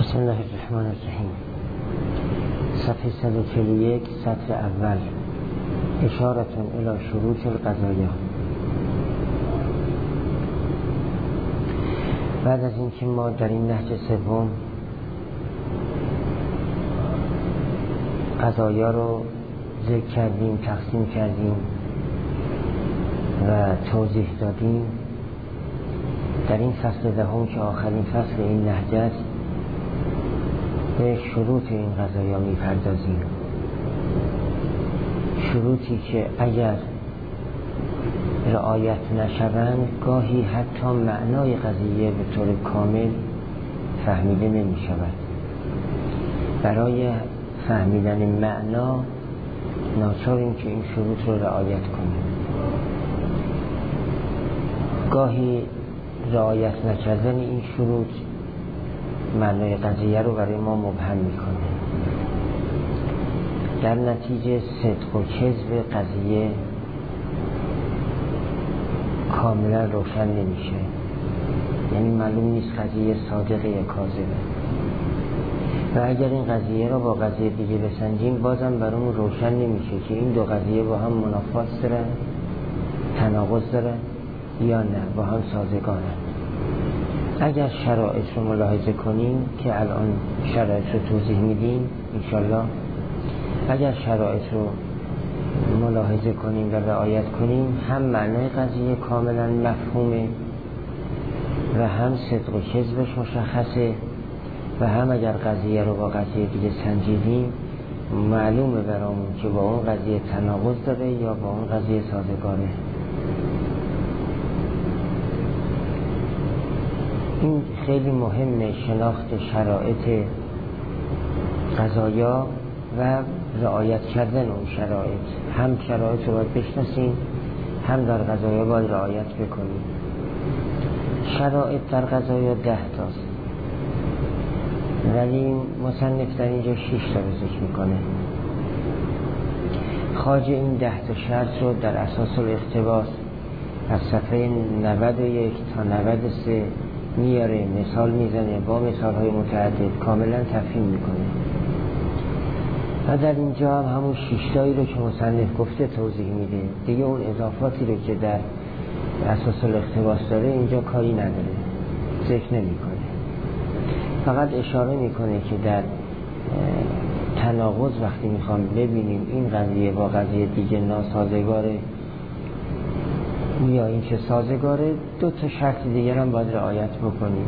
بسم الله الرحمن الرحیم. صفحه 141 سطر اول. اشارتون الی شروط القضایا. بعد از اینکه ما در این نهج سوم قضایا رو ذکر کردیم، تقسیم کردیم و توضیح دادیم، در این فصل دهم که آخرین فصل این نهج است به شروط این قضایا میپردازیم. شروطی که اگر رعایت نشوند گاهی حتی معنای قضیه به طور کامل فهمیده نمی شود. برای فهمیدن معنا ناچاریم که این شروط رو رعایت کنیم. گاهی رعایت نکردن این شروط معنای قضیه رو برای ما مبهم میکنه. در نتیجه صدق و کذب قضیه کاملا روشن نمیشه، یعنی معلوم نیست قضیه صادقه یا کاذبه. و اگر این قضیه را با قضیه دیگه بسنجیم بازم برامون روشن نمیشه که این دو قضیه با هم منافات دارن، تناقض دارن یا نه با هم سازگارن. اگر شرایط رو ملاحظه کنیم که الان شرایط رو توضیح میدیم انشالله، اگر شرایط رو ملاحظه کنیم و رعایت کنیم هم معنای قضیه کاملا مفهومه و هم صدق و کذبش مشخصه و هم اگر قضیه رو با قضیه دیگه سنجیدیم معلومه برامون که با اون قضیه تناقض داره یا با اون قضیه سازگاره. این خیلی مهمه، شناخت شرایط قضایا و رعایت کردن اون شرایط. هم شرایط رو باید بشناسیم هم در قضایا باید رعایت بکنیم. شرایط در قضایا 10 تاست ولی مصنف در اینجا 6 تا ذکر میکنه. خواجه این 10 تا شرط رو در اساس الاقتباس از صفحه 91 تا 93 میاره، مثال میزنه، با مثال های متعدد کاملا تفهیم میکنه و در اینجا هم همون 6 تایی رو که مصنف گفته توضیح میده. دیگه اون اضافاتی رو که در اساس الاقتباس داره اینجا کاری نداره، ذکر نمیکنه. فقط اشاره میکنه که در تناقض وقتی میخوام ببینیم این قضیه با قضیه دیگه ناسازگاره یا این که سازگاره، 2 تا شرط دیگر هم باید رعایت بکنیم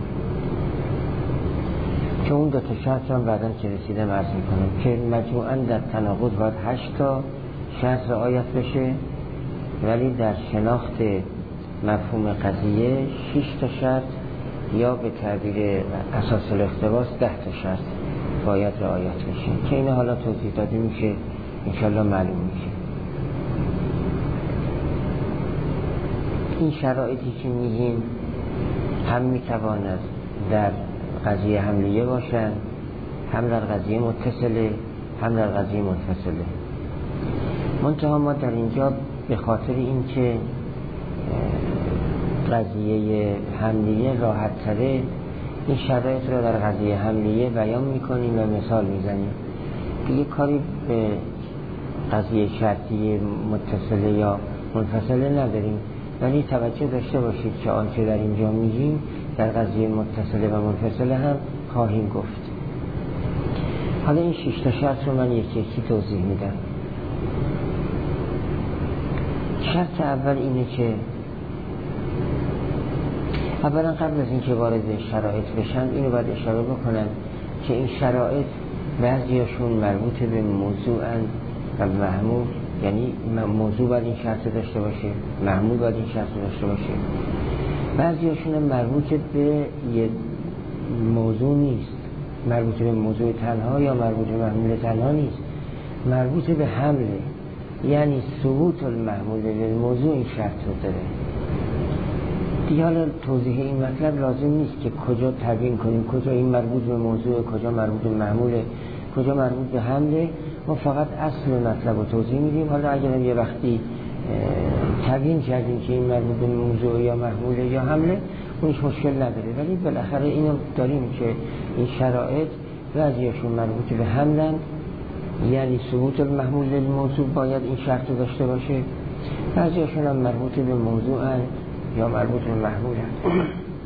که اون 2 تا شرط هم بعداً که رسیدم عرض میکنم که مجموعاً در تناقض باید 8 تا شرط رعایت بشه ولی در شناخت مفهوم قضیه 6 تا شرط یا به تعبیر اساس الاقتباس 10 تا شرط باید رعایت بشه که این حالا توضیح داده میشه انشالله معلوم میشه. این شرایطی که میگیم هم میتواند در قضیه حملیه باشن، هم در قضیه متصله، هم در قضیه منفصله. منتها ما در اینجا به خاطر این که قضیه حملیه راحت تره این شرایط رو در قضیه حملیه بیان میکنیم و مثال میزنیم. دیگه کاری به قضیه شرطی متصله یا منفصله نداریم، ولی توجه داشته باشید که آنچه در اینجا میگیم در قضیه متصله و منفصله هم خواهیم گفت. حالا این 6 تا شرط رو من یکی یکی توضیح میدم. شرط اول اینه که اولا قبل از اینکه وارد شرایط بشن اینو باید اشاره بکنم که این شرایط بعضیاشون مربوط به موضوعن و محمول، یعنی موضوع باید این شرط داشته باشه، محمول باید این شرط داشته باشه. بعضیاشون مربوط به یه موضوع نیست، مربوط به موضوع تنها یا مربوط به محمول تنها نیست، مربوط به حمله، یعنی ثبوت المحمول به موضوع این شرط رو داره. دیگه حالا توضیح این مطلب لازم نیست که کجا تبیین کنیم کجا این مربوط به موضوع، کجا مربوط به محموله، کجا مربوط به حمله. ما فقط اصل مطلب رو توضیح میدیم. حالا اگر یه وقتی تبیین کردیم که این مربوط به موضوع یا محموله یا حمله، اونش مشکل نداره، ولی بالاخره اینو داریم که این شرایط بعضیاشون مربوط به حملن، یعنی ثبوت المحمول للموضوع باید این شرط رو داشته باشه، بعضیاشون هم مربوط به موضوعن یا مربوط به محمولن.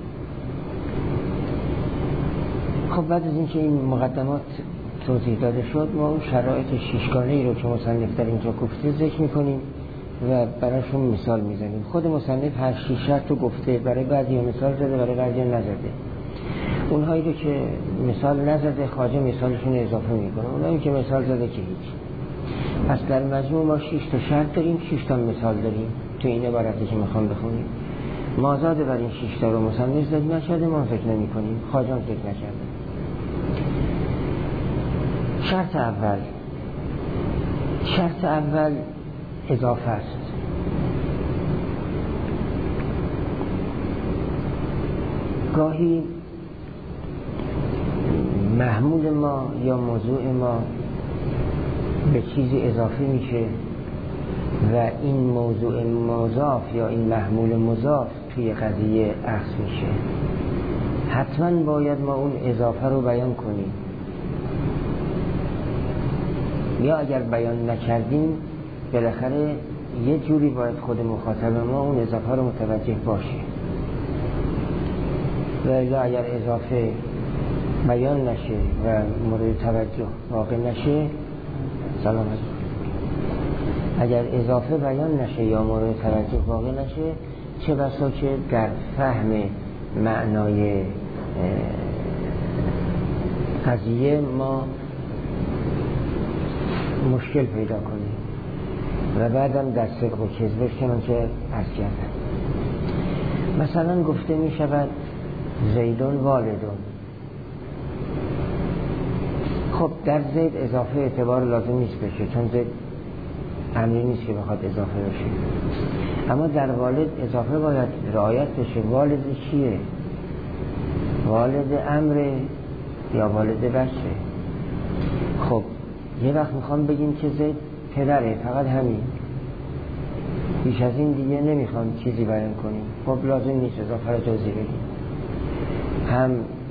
خب بعد از اینکه این مقدمات توضیح داده شد، ما اون شرایط شیشگانه‌ای رو که مصنف در اینجا گفته ذکر می‌کنیم و براشون مثال میزنیم. خود مصنف هر 6 شرط رو گفته، برای بعضی مثال زده، برای بعضی نزده. اونهایی رو که مثال نزده خواجه مثالشون اضافه میکنه، اونهایی که مثال زده که هیچ. پس در مجموع ما 6 تا شرط داریم، 6 تا مثال داریم تو این عبارتی که میخوام بخونیم. مازاد بر این 6 تا رو مصنف ذکر نشده، ما ذکر نمی‌کنیم، خواجه هم ذکر نشده. شرط اول اضافه است. گاهی محمول ما یا موضوع ما به چیزی اضافه میشه و این موضوع مضاف یا این محمول مضاف توی قضیه اخذ میشه. حتما باید ما اون اضافه رو بیان کنیم، یا اگر بیان نکردیم بالاخره یه جوری باید خود مخاطب ما اون اضافه رو متوجه باشه. و اگر اضافه بیان نشه و مورد توجه واقع نشه، سلامت، اگر اضافه بیان نشه یا مورد توجه واقع نشه، چه بسا که در فهم معنای قضیه ما مشکل پیدا کنیم و بعدم در صدق و کذبش که من که عرض کردم. مثلا گفته می شود زیدون والدون. خب در زید اضافه اعتبار لازم نیست بشه، چون زید امری نیست که بخواد اضافه بشه، اما در والد اضافه باید رعایت بشه. والد چیه؟ والد امره یا والد بچه؟ خب یه وقت میخوام بگیم که زید پدره، فقط همین، بیش از این دیگه نمیخوام چیزی بیان کنیم. خب لازم نیست اضافه رو توضیح بدیم. هم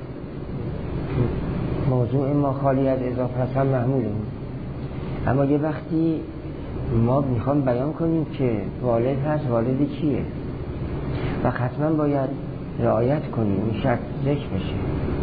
موضوع ما خالی از اضافه هست، هم محمولمون. اما یه وقتی ما میخوام بیان کنیم که والد هست، والد کیه؟ و حتما باید رعایت کنیم، این شرط ذکر بشه.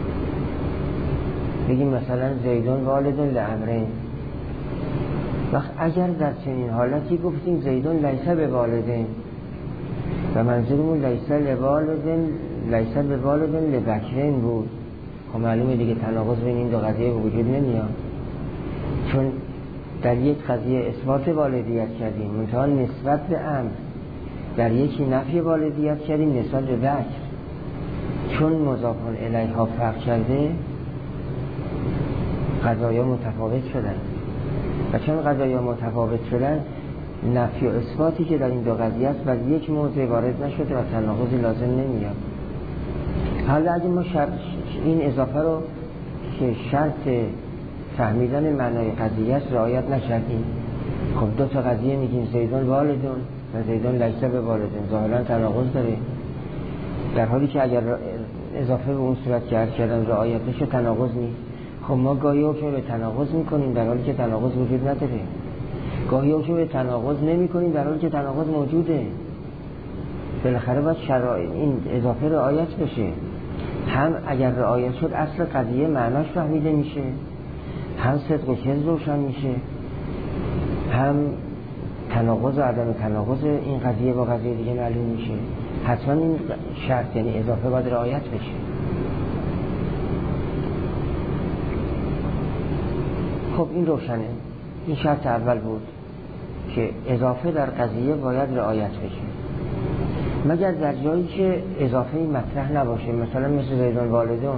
بگیم مثلا زیدون والدون لامرین. وقت اگر در چنین حالتی گفتیم زیدون لیسه به والدین و منظورمون لیسه به والدین لبکرین بود، خب معلومه دیگه تناقض بین این دو قضیه وجود نمیاد، چون در یک قضیه اثبات والدیت کردیم منتها نسبت به امر، در یکی نفی والدیت کردیم نسبت به بکر. چون مضافان الیها فرق کرده قضایا متفاوت شدن و چون قضایا متفاوت شدن نفی و اثباتی که در این دو قضیه است بر یک موضع وارد نشده و تناقضی لازم نمیاد. حالا اگه ما این اضافه رو که شرط فهمیدن معنای قضیه است رعایت نکردیم، خب دو تا قضیه میگیم زیدون والدون و زیدون لیسه به والدون، ظاهرا تناقض داره، در حالی که اگر اضافه به اون صورت که عرض کردن رعایت بشه تناقض نیست. خب ما گاهی حکم به تناقض میکنیم در حالی که تناقض وجود نداره، گاهی حکم به تناقض نمیکنیم در حالی که تناقض موجوده. بالاخره باید شرایط این اضافه رعایت بشه. هم اگر رعایت شد اصل قضیه معناش فهمیده میشه، هم صدق و کذب روشن میشه، هم تناقض و عدم تناقض این قضیه با قضیه دیگه معلوم میشه. حتما این شرط یعنی اضافه باید رعایت بشه. خب این روشنه. این شرط اول بود که اضافه در قضیه باید رعایت بشه، مگر در جایی که اضافه مطرح نباشه، مثلا مثل زیدون والدون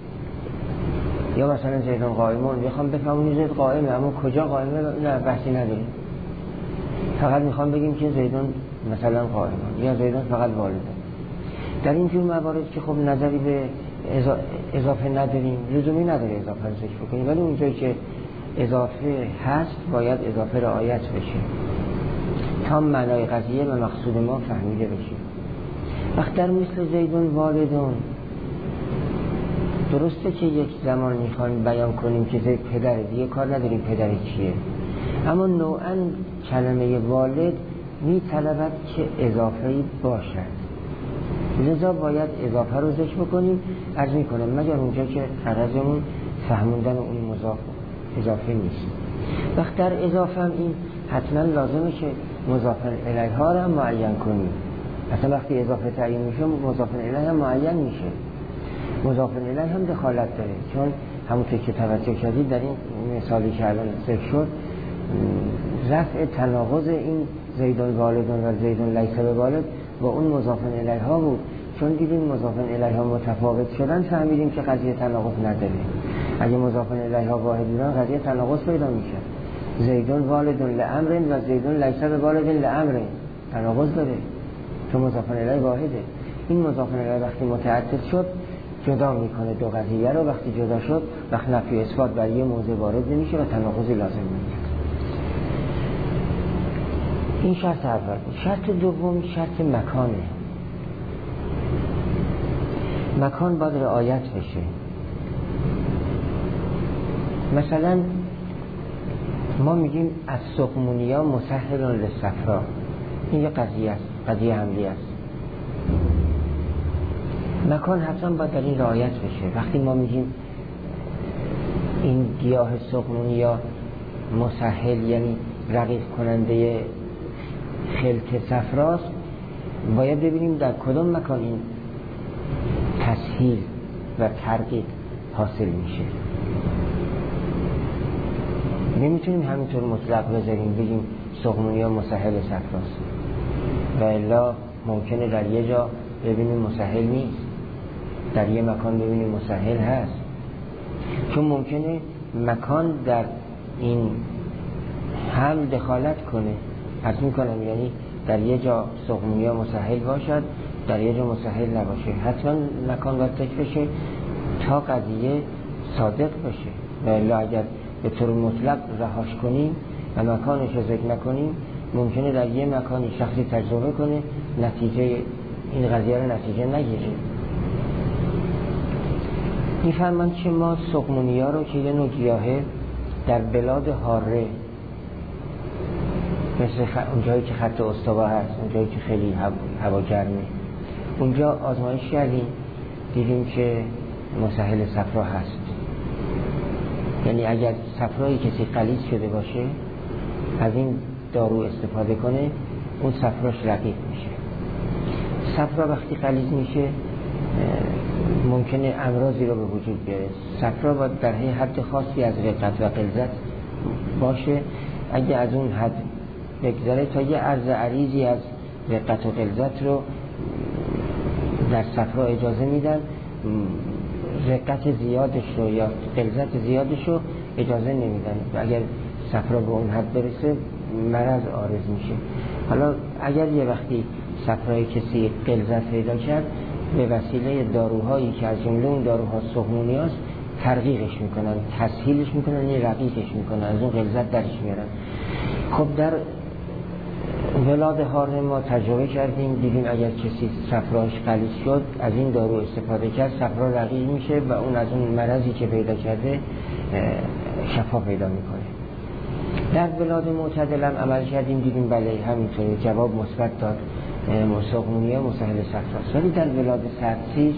یا مثلا زیدون قائمون. میخوام بفهمونی زید قائمه اما کجا قائمه نه بحثی نداریم، فقط میخوام بگیم که زیدون مثلا قائمون یا زیدون فقط والدون. در این جور موارد که خب نظری به اضافه نداریم، لزومی نداره اضافه رو ذکر بکنیم، ولی اونجایی که اضافه هست باید اضافه رعایت بشه تا معنای قضیه و مقصود ما فهمیده بشه. وقت در مثل زیدون والدون درسته که یک زمان میخوایم بیان کنیم که زید پدر، دیگه کار نداریم پدر چیه، اما نوعا کلمه والد میطلبد که اضافه‌ای باشد، لذا باید اضافه رو ذکر بکنیم. عرض میکنم مگر اونجا که غرضمون فهموندن اون مضاف اضافه نیست. وقت در اضافه هم این حتما لازمه که مضاف الیه ها رو هم معین کنیم. اصلا وقتی اضافه تعیین میشه مضاف الیه هم معین میشه. مضاف الیه هم دخالت داره، چون همونطور که توجه کردید در این مثالی که الان ذکر شد رفع تناقض این زیدون والدون و زیدون لیس بوالد با اون مضاف الیه ها بود. چون دیدیم مضاف الیه ها متفاوت شدن فهمیدیم که قضیه تناقض نداره. اگه مضاف الیه ها واحد بودن قضیه تناقض پیدا میشه. زیدون والدون لامر و زیدون لیس بوالد لامر تناقض داره چون مضاف الیه واحده. این مضاف الیه وقتی متعدد شد جدا میکنه دو قضیه رو، وقتی جدا شد وقت نفی اثبات بر یه موضع وارد نمیشه و تناقضی لازم نمیاد. این شرط اول. شرط دوم شرط مکانه. مکان باید رعایت بشه. مثلا ما میگیم از سقمونیا مسهل للصفرا، این یه قضیه است، قضیه حملی است. مکان حتما باید در این رعایت بشه. وقتی ما میگیم این گیاه سقمونیا مسهل یعنی رقیق کننده خلط صفراست، باید ببینیم در کدام مکان این تسهیل و ترقیق حاصل میشه. نمیتونیم همینطور مطلق بذاریم بگیم سقمونیا مسهل صفراست و الا ممکنه در یه جا ببینیم مسهل نیست، در یه مکان ببینیم مسهل هست، چون ممکنه مکان در این هم دخالت کنه. حتی میکنم یعنی در یه جا سقمونیا مسهل باشد در یه جا مسهل نباشه. حتما مکان باید ذکر بشه تا قضیه صادق باشه و الا اگر به طور مطلق رهاش کنیم و مکانش رو ذکر نکنیم ممکنه در یه مکانی شخصی تجربه کنه نتیجه این قضیه رو نتیجه نگیره. میفرمند که ما سقمونیا رو که یه نوع گیاهه در بلاد حاره مثل اونجایی که خط استوا هست، اونجایی که خیلی هوا گرمه، اونجا آزمایش کردیم دیدیم که مسهل صفرا هست. یعنی اگر صفرایی کسی غلیظ شده باشه از این دارو استفاده کنه اون صفراش رقیق میشه. صفرا وقتی غلیظ میشه ممکنه امراضی رو به وجود بیاره. صفرا باید در حد خاصی از رقت و غلظت باشه. اگه از اون حد بگذره تا یه عرض عریضی از رقت و غلظت رو در صفرا اجازه میدن، رقت زیادش رو یا غلظت زیادش رو اجازه نمیدن و اگر صفرا به اون حد برسه مرض عارض میشه. حالا اگر یه وقتی صفرای کسی غلظت پیدا کرد به وسیله داروهایی که از جمله اون داروها سقمونیاست ترقیقش میکنن، تسهیلش میکنن، یه رقیقش میکنن، از اون غلظت درش میارن. خب در ولاد حاره ما تجربه کردیم دیدیم اگر کسی صفراش غلیظ شد از این دارو استفاده کرد صفرا رقیق میشه و اون از اون مرضی که پیدا کرده شفا پیدا میکنه. در ولاد معتدل هم عمل کردیم دیدیم بله همینطوره، جواب مثبت داد، سقمونیا مسهل صفراست. ولی در ولاد سردسیر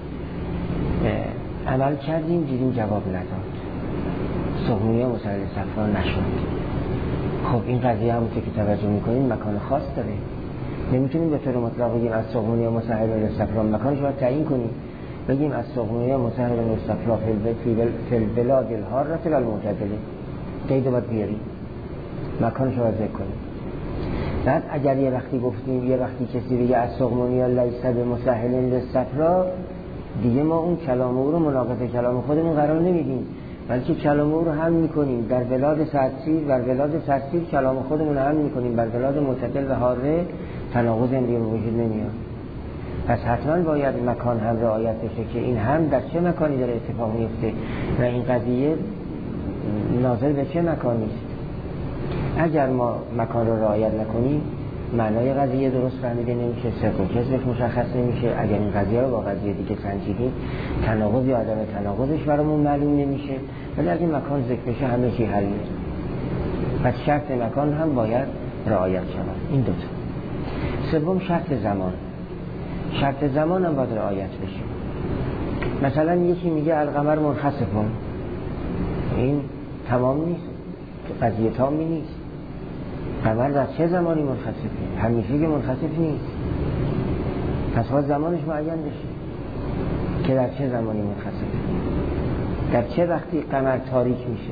عمل کردیم دیدیم جواب نداد، سقمونیا مسهل صفرا نشد. خب این قضیه همونطور که توجه میکنیم مکان خاص داره. نمیتونیم به طور مطلق بگیم از سقمونیا مسهل للصفرا، مکانش باید تعیین کنیم. بگیم از سقمونیا مسهل للصفرا فی البلاد الحاره والمعتدله، قید باید بیاریم، مکانش باید ذکر کنیم. بعد اگر یه وقتی گفتیم یه وقتی کسی بگه از سقمونیا لیس بمسهل للصفرا، دیگه ما اون کلام او رو مناقض کلام خودمون قرار نمیدیم، بلکه کلام او رو هم میکنیم. در بلاد سردسیر کلام خودمون رو هم میکنیم، بر بلاد معتدل و حاره تناقض دیگه به وجود نمیاد. پس حتما باید مکان هم رعایت بشه که این هم در چه مکانی داره اتفاق میفته و این قضیه ناظر به چه مکانی است. اگر ما مکان رو رعایت نکنیم معنای قضیه درست فهمیده نمیشه، صدق و کذبش مشخص نمیشه. اگر این قضیه رو با قضیه دیگه سنجیدیم تناقض یا عدم تناقضش برامون معلوم نمیشه. ولی اگه مکان ذکر بشه همه چی حل میشه. پس شرط مکان هم باید رعایت شود. این دو تا. سوم شرط زمان. شرط زمان هم باید رعایت بشه. مثلا یکی میگه القمر منخسفون، این تمام نیست، قضیه تامی نیست. قمر در چه زمانی منخسفه؟ همیشه که منخسف نیست. پس باید زمانش معین بشه که در چه زمانی منخسفه، در چه وقتی قمر تاریک میشه.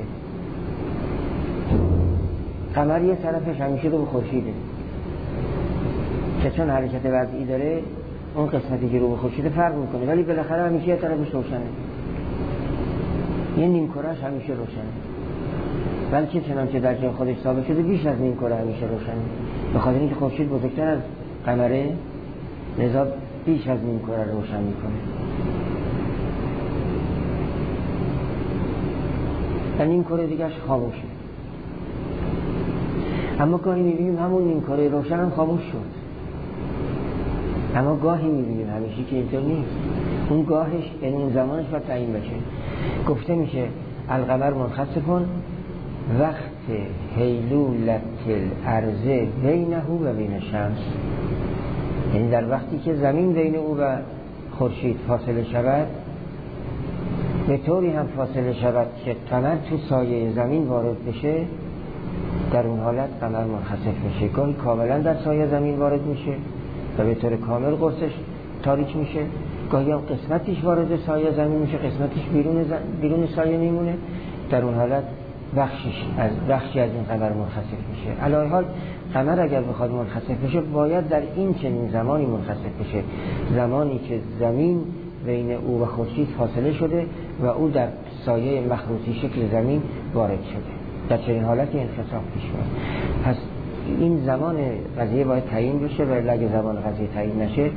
قمر یه طرفش همیشه رو به خورشیده که چون حرکت وضعی داره اون قسمتی که رو به خورشید فرق میکنه، ولی بالاخره همیشه یه طرفش روشنه. یه نیم کرهش همیشه روشنه، بلکه چنانچه در جای خودش ثابت شده بیش از نیم کره همیشه روشنه. به خاطر اینکه خورشید بزرگتر از قمره، لذا بیش از نیم کره روشن میکنه. و نیم کره دیگهش خاموشه. اما گاهی میبینیم همون نیم کره روشن هم خاموش شد. اما گاهی میبینیم، همیشه که اینطور نیست. اون گاهش یعنی اون زمانش باید تعیین بشه. گفته میشه القمر منخسفون وقت حیلولت الارض بینه و بین الشمس، یعنی در وقتی که زمین بین او و خورشید فاصله شود، به طوری هم فاصله شود که قمر تو سایه زمین وارد بشه، در اون حالت قمر منخسف میشه. گاهی کاملا در سایه زمین وارد میشه و به طور کامل قرصش تاریک میشه، گاهی هم قسمتیش وارد سایه زمین میشه، قسمتیش بیرون سایه میمونه. در اون حالت بخشی از این قمر منخسف میشه. علاوه حال قمر اگر بخواد منخسف بشه باید در این چنین زمانی منخسف بشه، زمانی که زمین بین او و خورشید فاصله شده و او در سایه مخروطی شکل زمین وارد شده. در چنین حالتی انخساف پیش میاد. پس این زمان قضیه باید تعیین بشه و اگه زمان قضیه تعیین نشه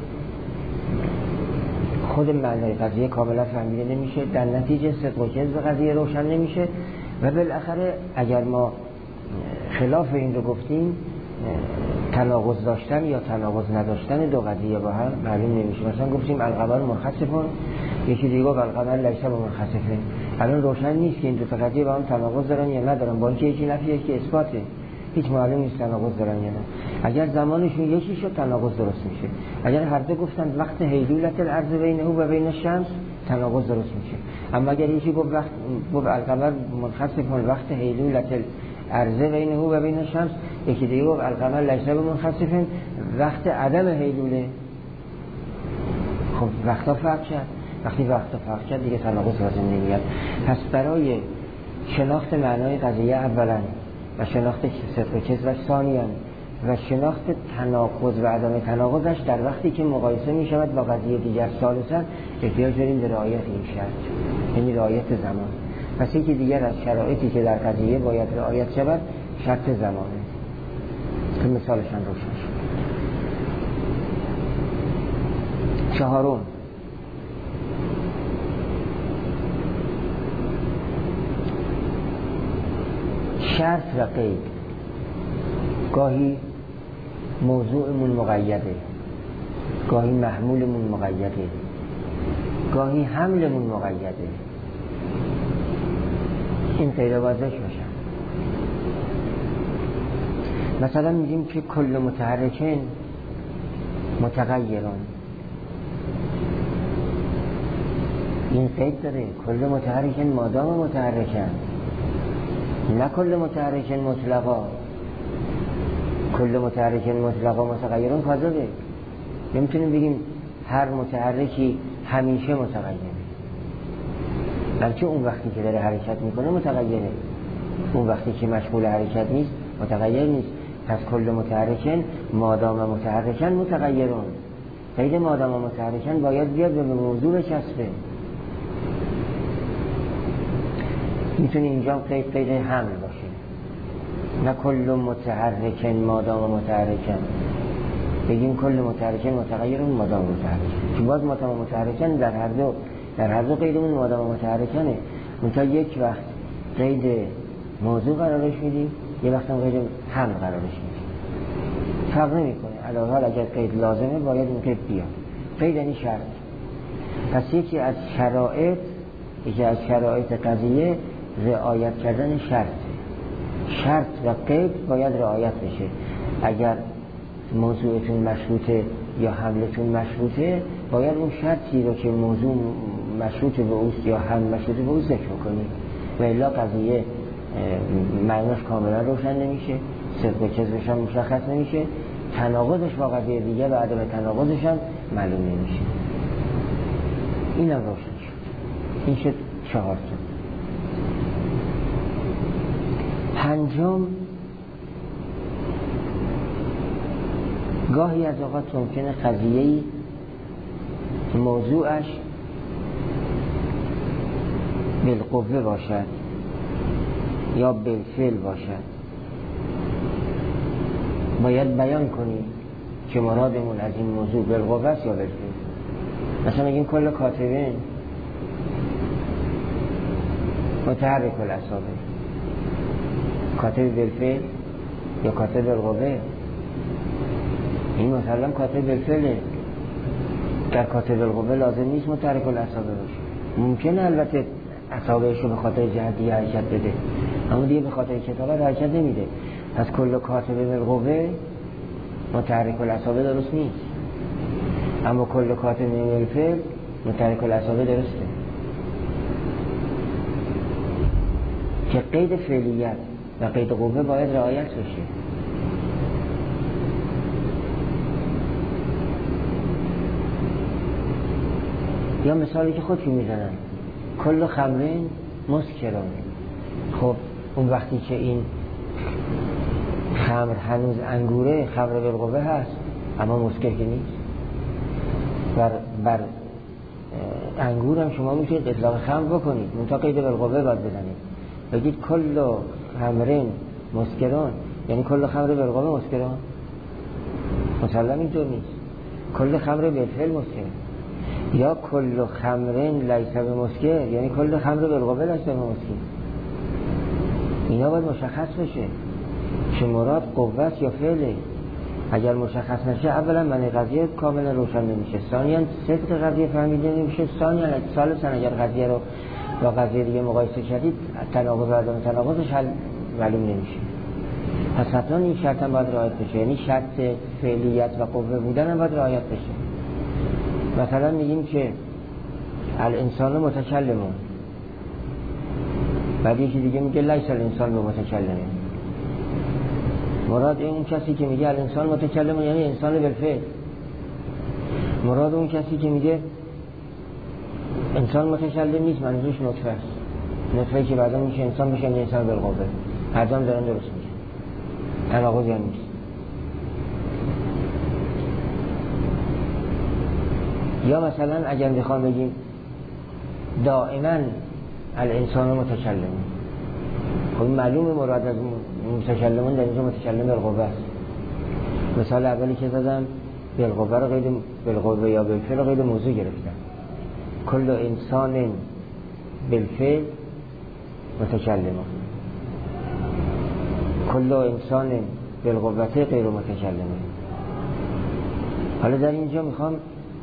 خود معنای قضیه کاملا فهمیده نمیشه، در نتیجه صدق و کذب قضیه روشن نمیشه و بالاخره اگر ما خلاف این رو گفتیم تناقض داشتن یا تناقض نداشتن دو قضیه با هم معلوم نمیشه. مثلا گفتیم القمر منخسفون، یکی دیگه گفت القمر لیس بمنخسفه. الان روشن نیست که این دو تا قضیه با هم تناقض دارن یا ندارن، با اینکه یکی نفیه یکی اثباته، هیچ معلوم نیست تناقض دارن یا نه. اگر زمانشون یکی شد تناقض درست میشه. اگر هر دو گفتن وقت حیلولت الارض بینه و بین الشمس، تناقض درست میشه. اما اگر یکی گفت القمر منخسفون وقت حیلولت الارض بینه و بین الشمس، یکی دیگه گفت القمر لیس بمنخسفه وقت عدم حیلوله، خب وقتا فرق شد. وقتی وقتا فرق شد دیگه تناقض لازم نمیاد. پس برای شناخت معنای قضیه اولا و شناخت صدق و کذبش ثانیاً و شناخت تناقض و عدم تناقضش در وقتی که مقایسه می شود با قضیه دیگر ثالثاً احتیاج داریم به رعایت این شرط، یعنی رعایت زمان. پس یکی دیگر از شرایطی که در قضیه باید رعایت شود شرط زمانه که مثالشان روشن شد. چهارم شرط و قید. گاهی موضوعمون مقیده، گاهی محمولمون مقیده، گاهی حملمون مقیده. این غیر واضح میشه. مثلا میگیم که کل متحرکن متغیران، این قید داره، کل متحرکن مادام متحرکن، نه کل متحرکن مطلقا. کل متحرکن مطلقا متغیرون کاذبه. نمیتونیم بگیم هر متحرکی همیشه متغیره، بلکه اون وقتی که داره حرکت میکنه متغیره، اون وقتی که مشغول حرکت نیست متغیر نیست. پس کل متحرکن مادام متحرکن متغیرون. قید مادام متحرکن باید بیاد به موضوع چسبه. میتونه اینجا قید حمل باشه، نه کل متحرکن مادام متحرکن. بگیم کل متحرکن متغیرون مادام متحرکن، که باز مادام متحرکن در هر دو قیدمون مادام متحرکنه. منتها یک وقت قید موضوع قرارش میدیم، یه وقت هم قید حمل قرارش میدیم. فرق نمیکنه. علاوه بر اگر قید لازمه باید این قید بیاد. قید یعنی شرط. پس یکی از شرایط قضیه رعایت کردن شرط و قید باید رعایت بشه. اگر موضوعتون مشروطه یا حملتون مشروطه، باید اون شرطی رو که موضوع مشروط به اوست یا حمل مشروط به اوست ذکر کنید، و الا قضیه معناش کاملا روشن نمیشه، صدق و کذبش هم مشخص نمیشه، تناقضش با قضیه دیگه و عدم تناقضش هم معلوم نمیشه. اینم روشن شد. این شد 4 تا. 5م، گاهی از اوقات ممکنه قضیه‌ای موضوعش بالقوه باشد یا بالفعل باشد. باید بیان کنیم که مرادمون از این موضوع بالقوه است یا بالفعل. مثلا بگیم کل کاتبین متحرک الاعصاب، کاتب بالفعل یا کاتب بالقوه؟ این مثلا کاتب بالفعله. در کاتب بالقوه لازم نیست متحرک الاعصاب باشه. ممکنه البته اعصابش رو به خاطر جهتی حرکت بده، اما دیگه به خاطر کتابت حرکت نمیده. پس کل کاتب بالقوه متحرک الاعصاب درست نیست، اما کل کاتب بالفعل متحرک الاعصاب درسته. که قید فعلیت و قید قوه باید رعایت بشه. یا مثالی که خودشون میزنن، کل خمرین مسکران. خب اون وقتی که این خمر هنوز انگوره، خمر بالقوه هست اما مسکر که نیست. بر انگور هم شما میتونید اطلاق خمر بکنید، منتها قید بالقوه باید بزنید. بگید کل خمرین مسکران، یعنی کل خمر بالقوه مسکران. مثلا اینطور نیست. کل خمر بالفعل مسکر، یا کل خمرین لیس بمسکر، یعنی کل خمر بالقوه لیس بمسکر. اینا باید مشخص بشه که مراد قوه است یا فعله. اگر مشخص نشه، اولا معنی قضیه کاملا روشن نمیشه، ثانیا صدق قضیه فهمیده نمیشه، ثالثا اگر قضیه رو با قضیه دیگه مقایسه کردید، تناقض و عدم تناقضش حل معلوم نمیشه. پس حتما این شرط هم باید رعایت بشه، یعنی شرط فعلیت و قوه بودن هم باید رعایت بشه. مثلا میگیم که الانسان متکلمون، بعد یکی دیگه میگه لیس الانسان بمتکلمه. مراد اون کسی که میگه الانسان متکلمون یعنی انسان بالفعل. مراد اون کسی که میگه انسان متکلم نیست، منظورش نطفه است، نطفه‌ای که بعدا میشه انسان، میشه انسان بالقوه. هر دام دارن درست میگن، تناقضی هم نیست. یا مثلا اگر میخوام بگیم دائما الانسان متکلم، خب معلومه مراد از متکلمون در اینجا متکلم بالقوه است. مثال اولی که زدم بالقوه رو قید بالقوه یا بالفعل رو قید موضوع گرفتم. کل انسان بالفعل متکلم، کل انسان بالقوه غیر متکلم. حالا در اینجا میخوام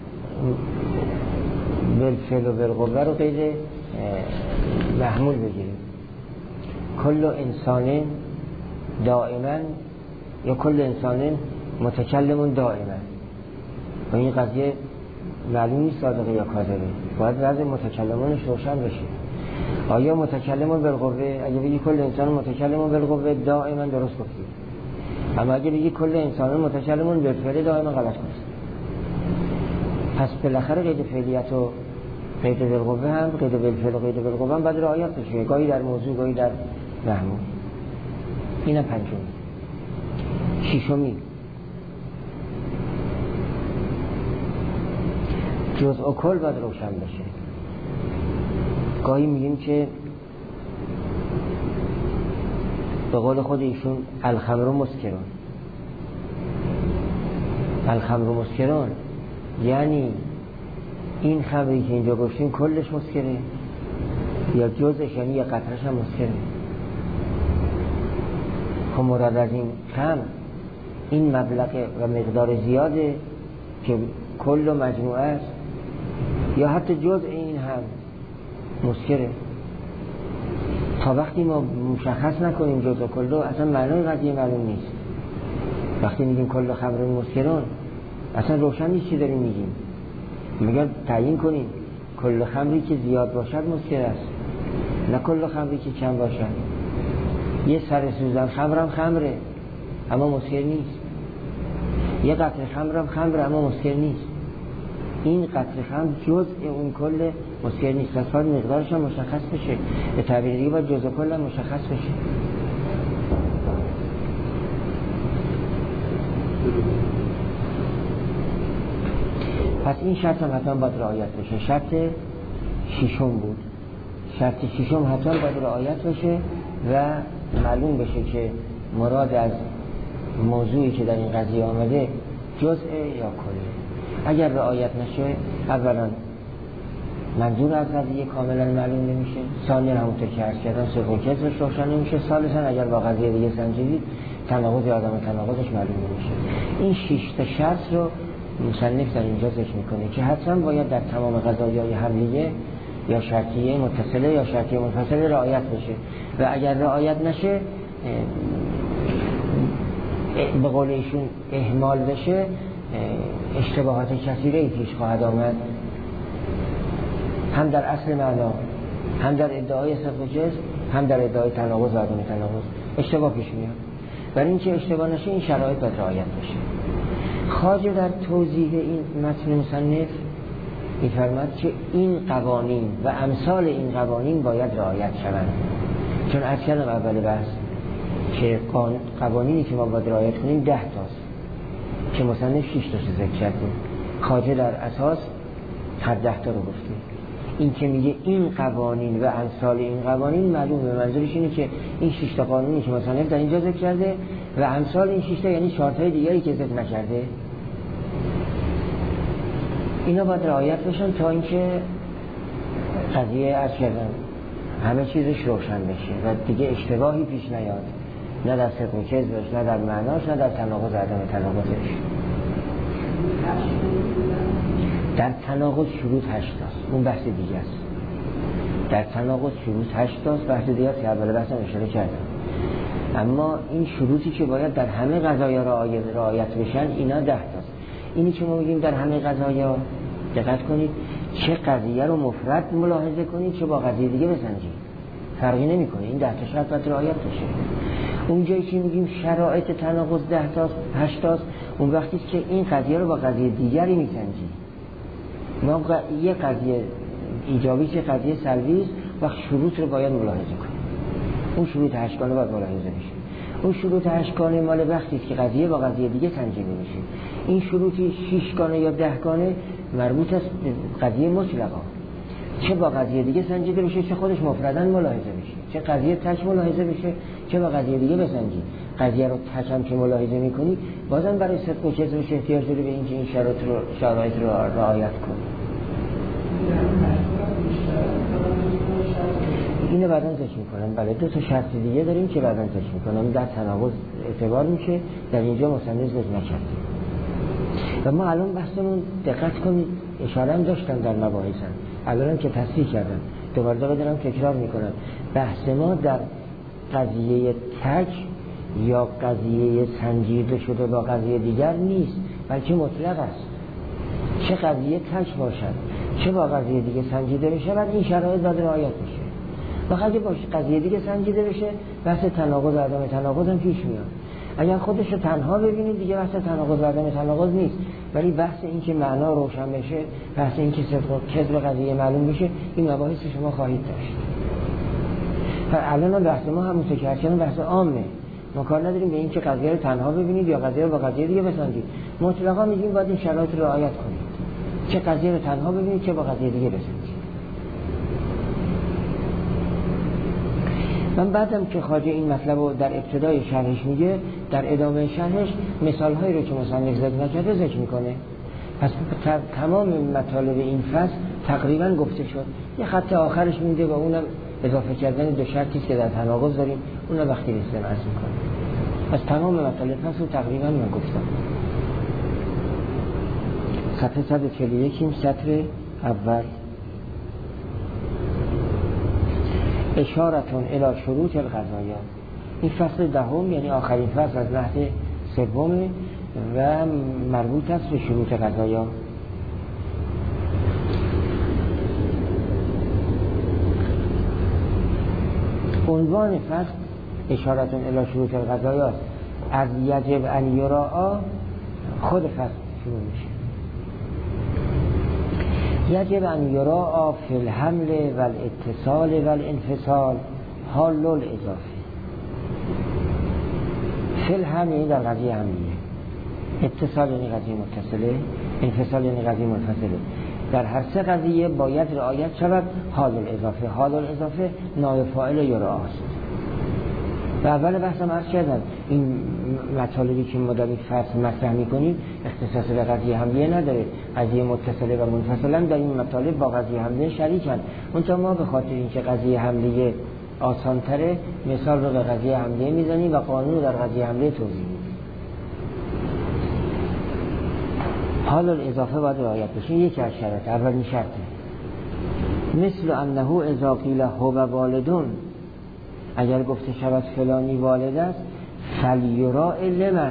بالفعل و بالقوه رو قید محمول بگیریم. کل انسان دائما یا کل انسان متکلم دائما. و این قضیه معلوم نیست صادقه یا کاذبه، باید وضع متکلمانش روشن بشه. آیا متکلم بالقوه، اگه بگی کل انسان متکلم بالقوه دائما درست گفتی، اما اگه بگی کل انسان متکلم بالفعل دائما غلط گفتی. پس بالاخره قید فعلیت و قید بالقوه هم، قید بالفعل و قید بالقوه هم باید رعایت بشه، گاهی در موضوع گاهی در محمول. اینم 5. 6 جزء و کل باید روشن بشه. گاهی میگیم که به قول خود ایشون الخمر مسکرون. الخمر مسکرون یعنی این خمری که اینجا گفتیم کلش مسکره یا جزءش، یعنی یا قطرش هم مسکره. خب مراد از این خمر این مبلغ و مقدار زیاده که کل و مجموعه است، یا حتی جزء این هم مسکره. تا وقتی ما مشخص نکنیم جزء و کل، اصلا معنای قضیه معلوم نیست. وقتی میگیم کل خمر مسکرون اصلا روشن نیست چی داریم میگیم. میگن تعیین کنیم کل خمری که زیاد باشد مسکر است، نه کل خمری که کم باشد. یه سر سوزن خمرم خمره اما مسکر نیست، یه قطره خمرم خمره اما مسکر نیست. این قطره خمر جزء اون کل مسکر نیست، پس باید مقدارش هم مشخص بشه. به تعبیر دیگه باید جزء کل هم مشخص بشه. پس این شرط هم حتما باید رعایت بشه. شرط ششم بود. شرط ششم حتما باید رعایت بشه و معلوم بشه که مراد از موضوعی که در این قضیه آمده جزء یا کله. اگر رعایت نشه، اولا منظور از قضیه کاملا معلوم نمیشه، ثانیا همونطور که عرض کردم صدق و کذبش روشن نمیشه، ثالثا اگر با قضیه دیگه سنجیدید تناقض آدم تناقضش معلوم نمیشه. این 6 تا شرط رو مصنف در اینجا ذکر میکنه که حتما باید در تمام قضایای حملیه یا شرطیه متصله یا شرطیه منفصله رعایت بشه و اگر رعایت نشه به قول ایشون اهمال بشه، اشتباهات کثیره پیش خواهد آمد، هم در اصل معنا، هم در ادعای صدق و کذب، هم در ادعای تناقض و عدم تناقض اشتباه پیش میاد. برای اینکه اشتباه نشه این شرایط باید رعایت بشه. خواجه در توضیح این متن مصنف می‌فرماید که این قوانین و امثال این قوانین باید رعایت شوند. چون عرض کردم اول بحث که قوانینی که ما باید رعایت کنیم 10 تاست که مصنف 6 تاش ذکر کرده. خواجه در اساس هر 10 تا رو گفته. این که میگه این قوانین و امثال این قوانین معلومه منظورش اینه که این 6 تا قانونی که مصنف در اینجا ذکر کرده و امثال این 6 تا یعنی شرط‌های دیگری که ذکر نکرده، اینا باید رعایت بشن تا اینکه قضیه عرض کردم همه چیزش روشن بشه و دیگه اشتباهی پیش نیاد، نه در صدق و کذبش، نه در معناش، نه در تناقض عدم تناقضش. در تناقض شروط 8 است، اون بحث دیگه است. در تناقض شروط 8 است، بحث دیگه است که اول بحثم اشاره کردم. اما این شروطی که باید در همه قضایا رعایت بشن اینا 10 است. اینی که ما میگیم در همه قضایا دقت کنید، چه قضیه رو مفرد ملاحظه کنید چه با قضیه دیگه بسنجید، فرقی نمیکنه. این 10 تا شرط باید رعایت بشه. اون جایی که میگیم شرایط تناقض 10 تا 8 است، اون وقتی که این قضیه رو با قضیه دیگری میسنجید. ما یه قضیه ایجابی که قضیه سلبی است و شروط رو باید ملاحظه کنیم. اون شروط 8 گانه باید ملاحظه بشه. اون شروط 8 گانه مال وقتی است که قضیه با قضیه دیگه سنجیده میشه. این شروطی 6 گانه یا 10 گانه مربوط است به قضیه مطلقا، چه با قضیه دیگه سنجیده بشه چه خودش مفرداً ملاحظه بشه، چه قضیه تک ملاحظه بشه چه با قضیه دیگه بسنجید. قضیه رو تک هم که ملاحظه میکنی بازم برای صدق و کذبش احتیاج داری به اینکه این شرایط رو رعایت کنی. اینو بعداً ذکر میکنم. بله 2 تا شرط دیگه داریم که بعداً ذکر میکنم. در تناقض اعتبار میشه، در اینجا مصنف ذکر نکرده. و ما الان بحثمون دقت کنید اشاره هم داشتم در مباحثم، الان که تصحیح کردم دوباره دارم تکرار میکنم. بحث ما در قضیه تک یا قضیه سنجیده شده با قضیه دیگر نیست، بلکه مطلق است. چه قضیه تک باشد چه با قضیه دیگه سنجیده بشه بعد این شرایط باید رعایت بشه. وقتی با قضیه دیگه سنجیده بشه بحث تناقض و عدم تناقض هم پیش میاد. اگر خودش رو تنها ببینید دیگه بحث تناقض و عدم تناقض نیست، ولی بحث این که معنا روشن بشه، بحث این که صدق و کذب قضیه معلوم بشه، این مباحث شما خواهید داشت. الان بحث ما هم متکرر بحث عامه. ما کار نداریم به این که قضیه رو تنها ببینید یا قضیه رو با قضیه دیگه بسنجید. مطلقاً میگیم باید این شرایط رو رعایت کنید، چه قضیه رو تنها ببینید چه با قضیه دیگه بسنجید. من بعدم که خواجه این مطلب رو در ابتدای شرحش میگه، در ادامه شرحش مثالهایی رو که مصنف ذکر نکرده ذکر میکنه. پس تمام مطالب این فصل تقریبا گفته شد. یه خط آخرش مونده و اونم اضافه کردن 2 شرطی که در تناقض داریم، اونم وقتی رسیدیم عرض میکنم. از تمام مطالب هست و تقریبا من گفتم. صفحه 141 این سطر اول. اشارتون الی شروط القضایا. این فصل دهم یعنی آخرین فصل از نحو سوم و مربوط است به شروط قضایا. عنوان فصل اشارتون الی شروط القضایا از یجب ان یراعا خود فصل شروع میشه. یجب ان یراعا فی الحمل و الاتصال و الانفصال حال الاضافه. فی الحمل در قضیه حملیه، اتصال یعنی قضیه متصله، انفصال یعنی قضیه منفصله. در هر سه قضیه باید رعایت شود حال الاضافه. حال الاضافه نائب فاعل یراعا است. و اول بحثم عرض کردم این مطالبی که ما در این فصل مطرح می‌کنیم اختصاص به قضیه حملیه نداره. قضیه متصله و منفصلا در این مطالب با قضیه حملیه شریکن. اونجا ما به خاطر اینکه قضیه حملیه آسان‌تره مثال رو به قضیه حملیه میزنیم و قانون رو در قضیه حملیه توضیح میدیم. حال الاضافه باید رعایت بشه. یکی از شرط، اولین شرطه مثل انه اذا قیل هو والدون، اگر گفته شود فلانی والد است، فلیراء لمن،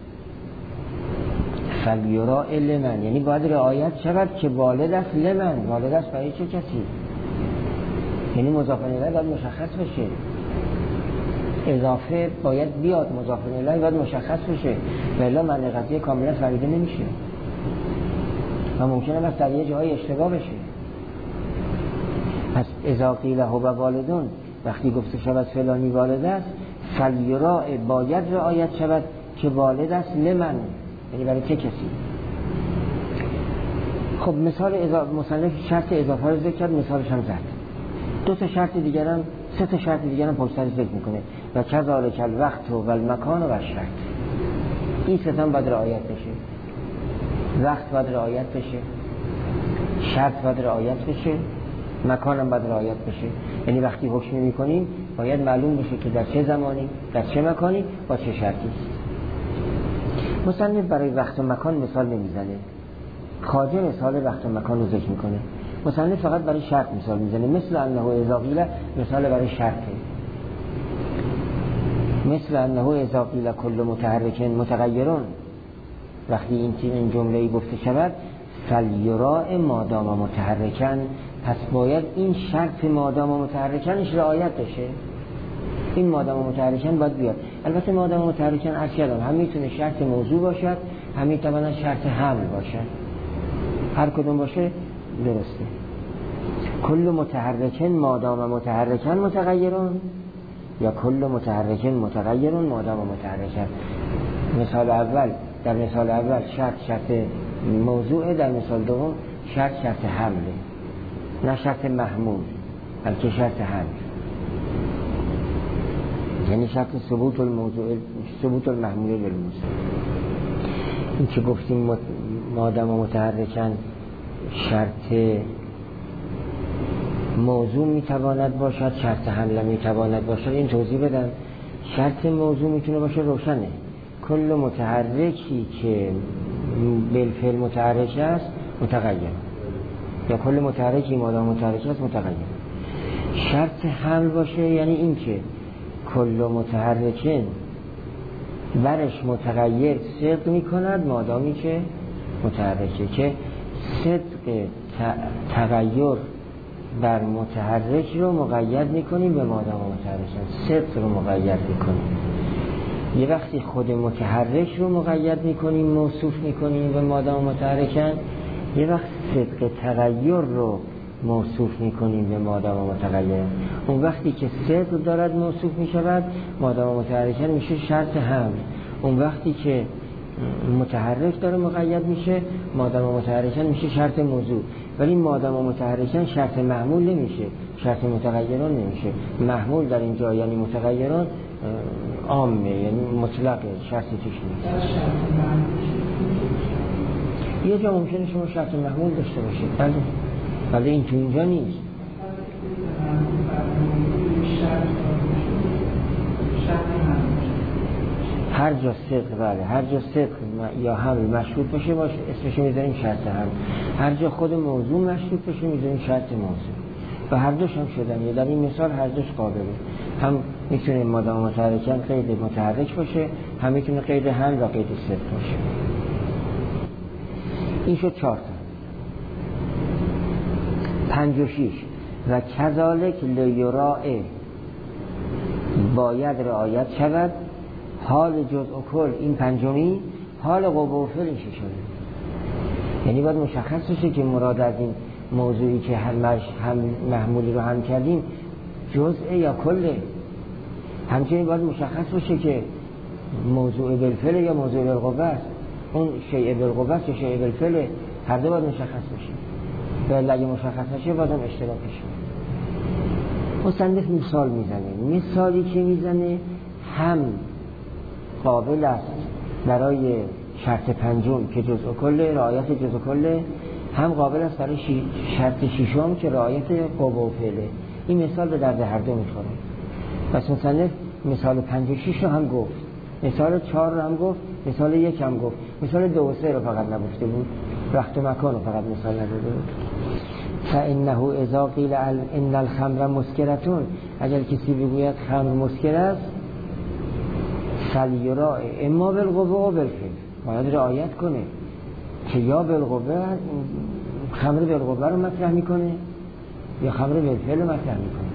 فلیراء لمن یعنی باید رعایت شود که والد است. لمن والد است برای چه کسی؟ یعنی مضاف الیه باید مشخص بشه. اضافه باید بیاد، مضاف الیه باید مشخص بشه و الا معنی قضیه کاملا فهمیده نمیشه و ممکنه بس در یه جای اشتباه بشه. پس اذا قیل هو والدون، وقتی گفته شود فلانی والد است، فلیراء باید رعایت شود که والد است. لمن یعنی برای چه کسی؟ خب مثال مصنف شرط اضافه رو ذکر کرد، مثالش هم زد. دو تا شرط دیگر هم، سه تا شرط دیگر هم پشت سرش ذکر میکنه و کذالک الوقت و المکان و الشرط. این سه تا هم باید رعایت بشه. وقت باید رعایت بشه، شرط باید رعایت بشه، مکان هم باید رعایت بشه. یعنی وقتی حکم میکنیم باید معلوم بشه که در چه زمانی، در چه مکانی، با چه شرطی. مصنف برای وقت و مکان مثال نمیزنه، خواجه مثال وقت و مکان رو ذکر میکنه. مصنف فقط برای شرط مثال میزنه. مثل انه اذا قیل مثال برای شرطه. مثل انه اذا قیل کل متحرک متغیرون، وقتی این جمله گفته شود فلیراء مادام متحرکن، پس باید این شرط مادام متحرکنش رعایت بشه. این مادام متحرکن باید بیاد. البته مادام متحرکن عرض کردم هم میتونه شرط موضوع باشد، هم میتونه شرط حمل باشد. هر کدوم باشه درسته. کل متحرکن مادام متحرکن متغیرون یا کل متحرکن متغیرون مادام متحرکن. مثال اول، در مثال اول شرط موضوع، در مثال دوم شرط حمله، نه شرط محمول بلکه شرط حمل. یعنی شرط ثبوت الموضوع، ثبوت المحمول للموضوع. این که گفتیم مادام متحرکن شرط موضوع میتواند باشد، شرط حمل میتواند باشد. این توضیح بدم. شرط موضوع میتونه باشه روشنه، کل متحرکی که بالفعل متحرک است متغیر، یا کل متحرکی مادام متحرک است متغیر. شرط حمل باشه یعنی این که کل متحرکن برش متغیر صدق میکند مادامی که متحرکه، که صدق تغییر بر متحرک رو مقید میکنیم به مادام متحرکن، صدق رو مقید میکنیم. یه وقتی خود متحرک رو مقید میکنیم، موصوف میکنیم به مادام متحرکن، یه وقت صدق تغییر رو موصوف میکنیم به مادام متغیر. اون وقتی که صدق دارد موصوف میشود مادام متحرکن میشه شرط حمل. اون وقتی که متحرک داره مقید میشه مادام متحرکن میشه شرط موضوع. ولی مادام متحرکن شرط محمول نمیشه، شرط متغیران نمیشه. محمول در اینجا یعنی متغیران عامه، یعنی مطلقه، شرطی توش نیست. یه جا ممکنه شما شرط محمول داشته باشید، ولی این تو اینجا نیست. هر جا صدق، بله هر جا صدق یا حمل مشروط بشه باشه اسمش میذاریم شرط حمل، هر جا خود موضوع مشروط بشه میذاریم شرط موضوع و هر دوش هم شدن. یا در این مثال هر دوش قابله، هم میتونه مادام متحرکن قید متحرک باشه، هم میتونه قید حمل و قید صدق باشه. این شد 4 تا. 5 و 6 و کذالک لیراعه باید رعایت شود حال جزء و کل، این پنجمی حال قوه و فعل این ششمی. یعنی باید مشخص بشه که مراد از این موضوعی که هم محمولی رو هم کردیم جزء یا کله. همچنین باید مشخص بشه که موضوع بالفعل یا موضوع بالقوه است، اون شیء بالقوه است یا شیء بالفعل، هر دو باید مشخص بشه. ولی اگه مشخص نشه باید هم اشتباه بشه. مصنف مثال میزنه، مثالی که میزنه هم قابل است برای شرط پنجم که جزء کله، رعایت جزء کله، هم قابل است برای شرط ششم که رعایت قوه و فعله. این مثال به درد هر دو میخوره. پس مصنف مثال 5 و 6 رو هم گفت، مثال 4 رو هم گفت، مثال 1 هم گفت، مثال 2 و 3 رو فقط نگفته بود، وقت و مکان رو فقط مثال نداده بود. فانه اذا قیل ان الخمر مسکرتون، اگر کسی بگوید خمر مسکر است، فلیراء اما بالقوه و بالفعل، باید رعایت کنه که یا بالقوه خمر بالقوه رو مطرح میکنه یا خمر بالفعل رو مطرح میکنه.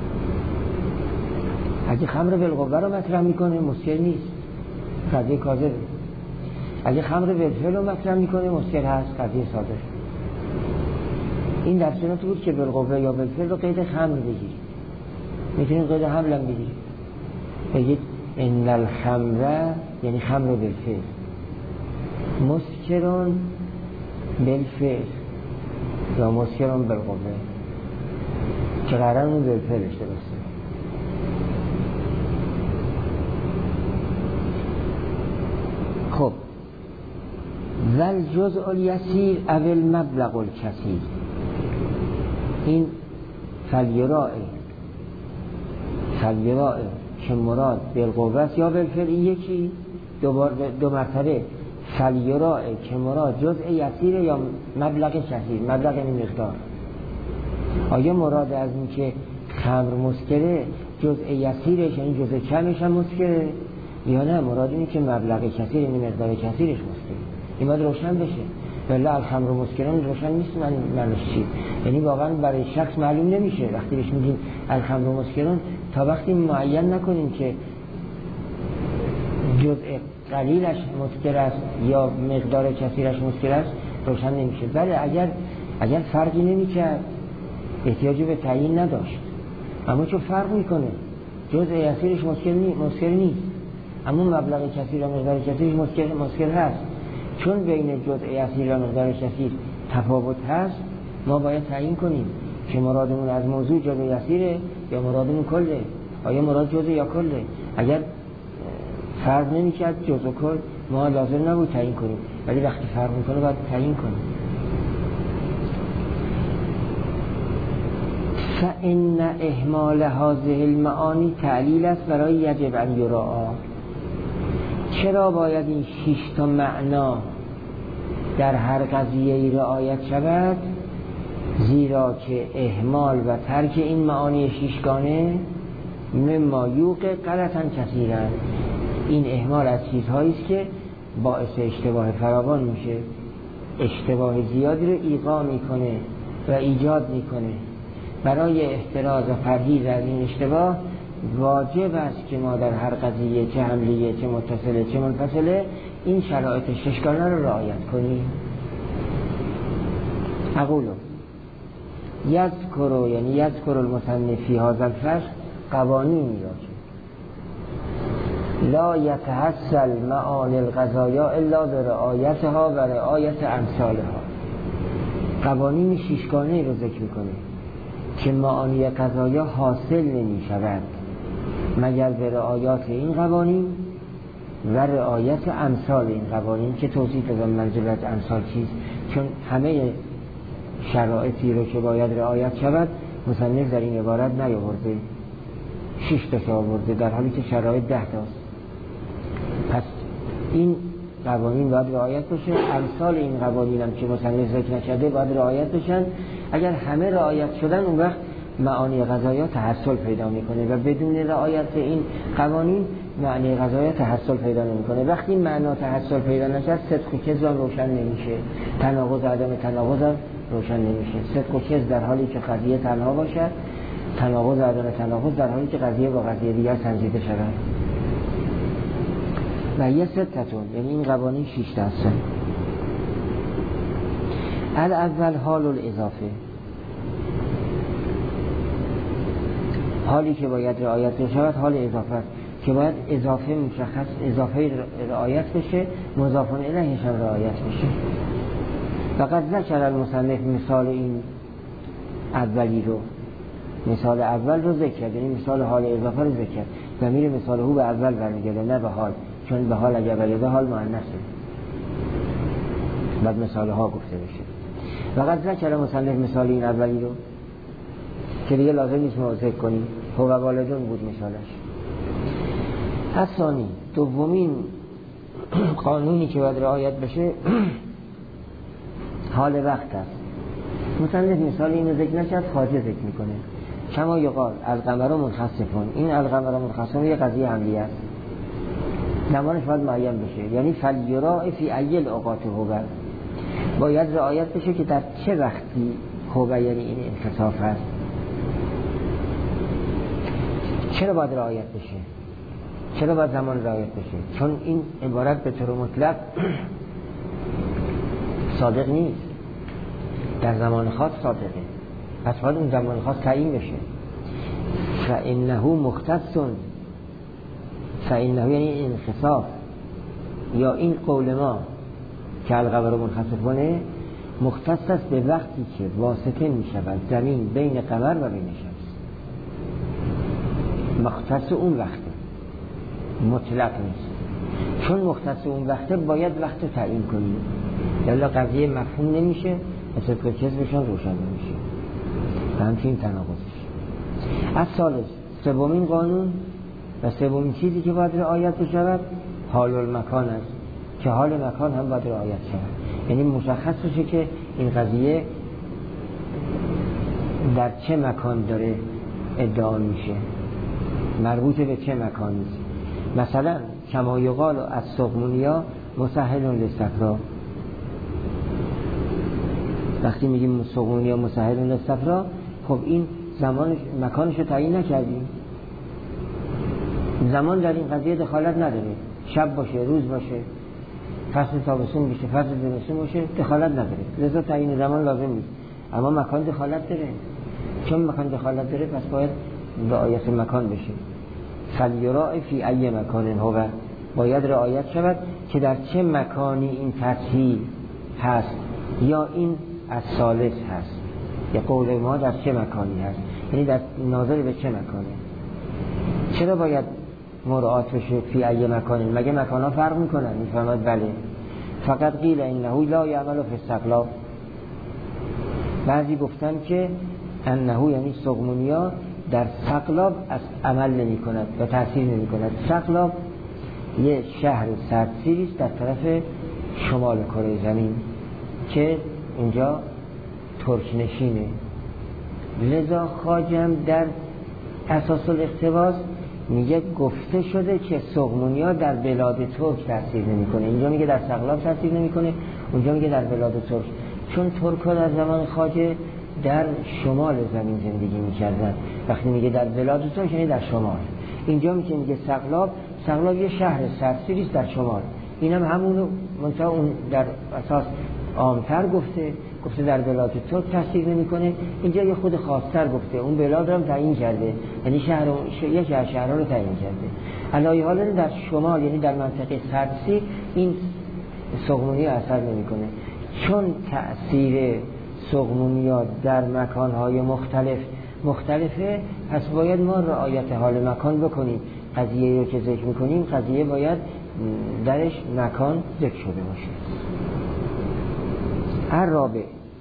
اگه خمر بالقوه رو مطرح میکنه مسکر نیست، قضیه کاذبه. اگه خمر بالفعل رو مطرح میکنه مسکر هست، قضیه صادق. این در صورت بود که بالقوه یا بالفعل رو قید خمر بگیرید. میتونید قید حمل هم بگیرید، بگید ان الخمر یعنی خمر بالفعل، مسکرون بالفعل یا مسکرون بالقوه، که قرار اون بالفعلش درسته. خب ول جزء الیسیر او المبلغ الکثیر، این فلیراء که مراد بالقوه است یا بالفعل، این یکی دو مرتبه فلیراء که مراد جزء یسیر یا مبلغ کثیر، مبلغ یعنی مقدار. آیا مراد از این که خمر مسکره جزء یسیرش یعنی جزء کمش هم مسکره، یا نه مراد اینه که مبلغ کثیر یعنی مقدار کثیرش مسکره؟ این باید روشن بشه. ولی الخمر مسکران روشن نیست معنیش چی، یعنی واقعا برای شخص معلوم نمیشه. وقتی بهش میگیم الخمر مسکران، تا وقتی معین نکنیم که جزء قلیلش مسکر است یا مقدار کثیرش مسکر است روشن نمیشه. ولی اگر فرقی نمیکرد احتیاجی به تعیین نداشت، اما چون فرق میکنه جزء یسیرش مسکر نیست اما مبلغ کثیر و مقدار کثیرش مسکر هست، چون بین جزء یسیر و مقدار کثیر تفاوت هست، ما باید تعیین کنیم که مرادمون از موضوع جزء یسیره یا مرادمون کله، آیا مراد جزء یا کله. اگر فرق نمی‌کرد جزء کل، ما لازم نبود تعیین کنیم، ولی وقتی فرق میکنه باید تعیین کنیم. فإن اهمال هذه المعانی تعلیل است برای یجب ان یراعی. چرا باید این 6 تا معنا در هر قضیه رعایت شود؟ زیرا که اهمال و ترک این معانی 6گانه مما یوقع غلطاً کثیراً، این اهمال از چیزهایی است که باعث اشتباه فراوان میشه، اشتباه زیادی رو ایقاع میکنه و ایجاد میکنه. برای احتراز و پرهیز از این اشتباه واجب است که ما در هر قضیه، چه حملیه چه متصله چه منفصله، این شرایط 6گانه رو رعایت کنیم. اقولو یذکر یعنی یذکر المصنف فی هذا الفصل قوانین لا یتحصل معانی القضایا الا برعایتها و رعایت امثالها. قوانین 6گانه رو ذکر میکنه که معانی قضایا حاصل نمی شود مگر به رعایت این قوانین و رعایت امثال این قوانین، که توضیح دادم منظور از امثال چیست، چون همه شرایطی رو که باید رعایت شود مصنف در این عبارت نیاورده، 6 تا آورده، در حالی که شرایط 10 تاست. پس این قوانین باید رعایت بشه. امثال این قوانین هم که مصنف ذکر نکرده باید رعایت بشن. اگر همه رعایت شدن اون وقت معانی قضایا تحصل پیدا میکنه و بدون رعایت این قوانین معنی قضایا تحصل پیدا نمیکنه. وقتی معنا تحصل پیدا نشه صدق و کذب روشن نمیشه، تناقض عدم تناقض هم روشن نمیشه. صدق و کذب در حالی که قضیه تنها باشه، تناقض عدم تناقض در حالی که قضیه با قضیه دیگر سنجیده شود. و یه ستتون، یعنی این قوانین 6 تا هستن. الاول حال الاضافه، حالی که باید رعایت شود حال اضافه که باید اضافه مشخص اضافه رعایت بشه، مضاف الیهش هم رعایت بشه. فقط ذکر المصنف مثال این اولی رو، مثال اول رو ذکر کرد، یعنی مثال حال اضافه رو ذکر کرد. ضمیر مثال هو به اول برمیگرده نه به حال، چون به حال اگر برگرده حال مؤنثه، بعد مثال ها گفته بشه. فقط ذکر مصنف مثال این اولی رو که دیگه لازم نیست ما ذکر کنیم، هو والدون بود مثالش. الثانی، دومین قانونی که باید رعایت بشه حال وقت است. مصنف مثال اینو ذکر نکرد، خارجه ذکر میکنه. کما یقال القمر منخسفون، این القمر منخسفون یه قضیه عملی است، زمانش باید معین بشه، یعنی فلیراء فی ای الاوقات هو، باید رعایت بشه که در چه وقتی هو، یعنی این انخساف هست. چرا باید رعایت بشه؟ چرا باید زمان رعایت بشه؟ چون این عبارت به طور مطلق صادق نیست، در زمان خاص صادقه، پس باید اون زمان خاص تعیین بشه. فانه مختص، فانه یعنی انخساف، یا این قول ما که القمر منخسفونه مختص است به وقتی که واسطه می شود زمین بین قمر و بین شمس. مختص اون وقته، مطلق نیست. چون مختص اون وقته باید وقت تعیین کنیم، یلا قضیه مفهوم نمیشه و صدق و کذبشان روشن نمیشه و همچنین تناقضش. از ثالث، سومین قانون و سومین چیزی که باید رعایت بشود حال المکان است، که حال مکان هم باید رعایت شود. یعنی مشخص بشه که این قضیه در چه مکان داره ادعا میشه، مربوط به چه مکانی. مثلا کما یقال از سقمونیا مسهل للصفرا، وقتی میگیم سقمونیا مسهل للصفرا، خب این زمان مکانش رو تعیین نکردیم، زمان در این قضیه دخالت نداره، شب باشه روز باشه، فصل تابستون باشه فصل زمستون باشه، دخالت نداره، لذا تعیین زمان لازم نیست. اما مکان دخالت داره، چون مکان دخالت داره پس باید رعایت مکان بشه. فلیراء فی ای مکان هو، باید رعایت شود که در چه مکانی این تسهیل هست یا این از ثالث هست، یا قول ما در چه مکانی هست، یعنی در ناظر به چه مکانی. چرا باید مراعات بشه فی ای مکان؟ مگه مکان ها فرق میکنن؟ میفهمد بله. فقط قیل انه لا یعمل فی السقلاب، بعضی گفتن که انه یعنی سقمونیا در سقلاب از عمل نمی کند و تأثیر نمی کند. سقلاب یه شهر سردسیری است در طرف شمال کره زمین که اینجا ترک نشینه، لذا خواجه در اساس الاقتباس میگه گفته شده که سقمونیا در بلاد ترک تأثیر نمی کنه. اینجا میگه در سقلاب تأثیر نمی کنه، اونجا میگه در بلاد ترک، چون ترک‌ها در زمان خواجه در شمال زمین زندگی می‌کردن. وقتی میگه در بلاد ترک یعنی در شمال. اینجا میگه سقلاب، سقلاب یه شهر سردسیری است در شمال. اینم همون منتها اون در اساس عام‌تر گفته در بلاد ترک تأثیر نمی‌کنه، اینجا یه خود خاص‌تر گفته، اون بلاد رو هم تعیین کرده، یعنی یه شهرها رو تعیین کرده. علایه حال در شمال یعنی در منطقه سردسی این سقمونی اثر نمی‌کنه، چون تأثیر سقمونیا در مکان‌های مختلفه، پس باید ما رعایت حال مکان بکنیم. قضیه رو که ذکر می‌کنیم قضیه باید درش مکان ذکر شده باشه. الرابع،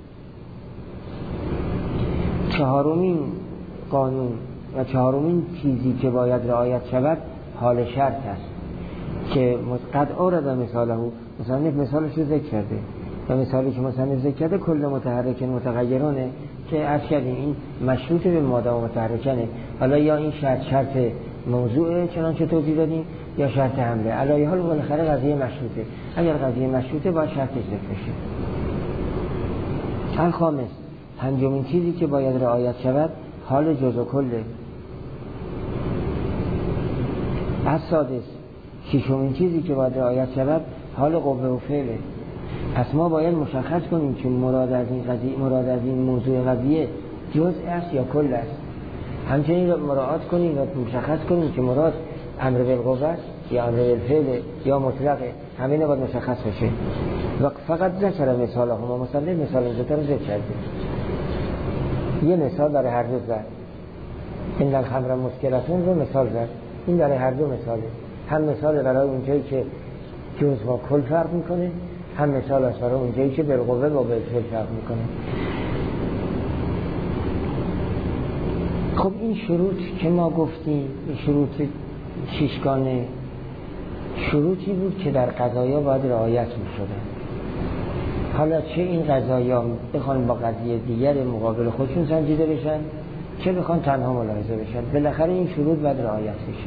چهارمین قانون و چهارمین چیزی که باید رعایت شود حال شرط است. که قد آورد مثاله، مصنف مثالش رو ذکر کرده و مثالی که مصنف ذکر کرده کل متحرک متغیرانه که عرض کردیم این مشروط به مادام متحرکانه. حالا یا این شرط موضوعه چنانچه توضیح دادیم یا شرط حمله، علایه حال بالاخره قضیه مشروطه. اگر قضیه مشروطه باید شرطش ذکر بشه. الخامس، پنجمین چیزی که باید رعایت شود حال جزء کله. السادس، ششمین چیزی که باید رعایت شود حال قوه و فعله. پس ما باید مشخص کنیم که مراد از این موضوع قضیه جزء است یا کل است. همچنین مراعات کنیم و مشخص کنیم که مراد امر بالقوه است یا امر بالفعل یا مطلقه. همین باید مشخص بشه. و فقط ذکر مثال ما مصنف مثال زیتر رو ذکر کرده. یه مثال برای هر دو زد. این الخمر مسکرتون رو مثال زد. این برای هر دو مثاله. هم مثال برای اونجایی که جزء با کل فرق میکنه، هم مثال است برای اونجایی که بالقوه با بالفعل فرق میکنه. خب این شروط که ما گفتیم، این شروط ششگانه شروطی بود که در قضایا باید رعایت می‌شده. حالا چه این قضایا بخوان با قضیه دیگر مقابل خودشون سنجیده بشن، چه بخوان تنها ملاحظه بشن، بالاخره این شروط باید رعایت بشه.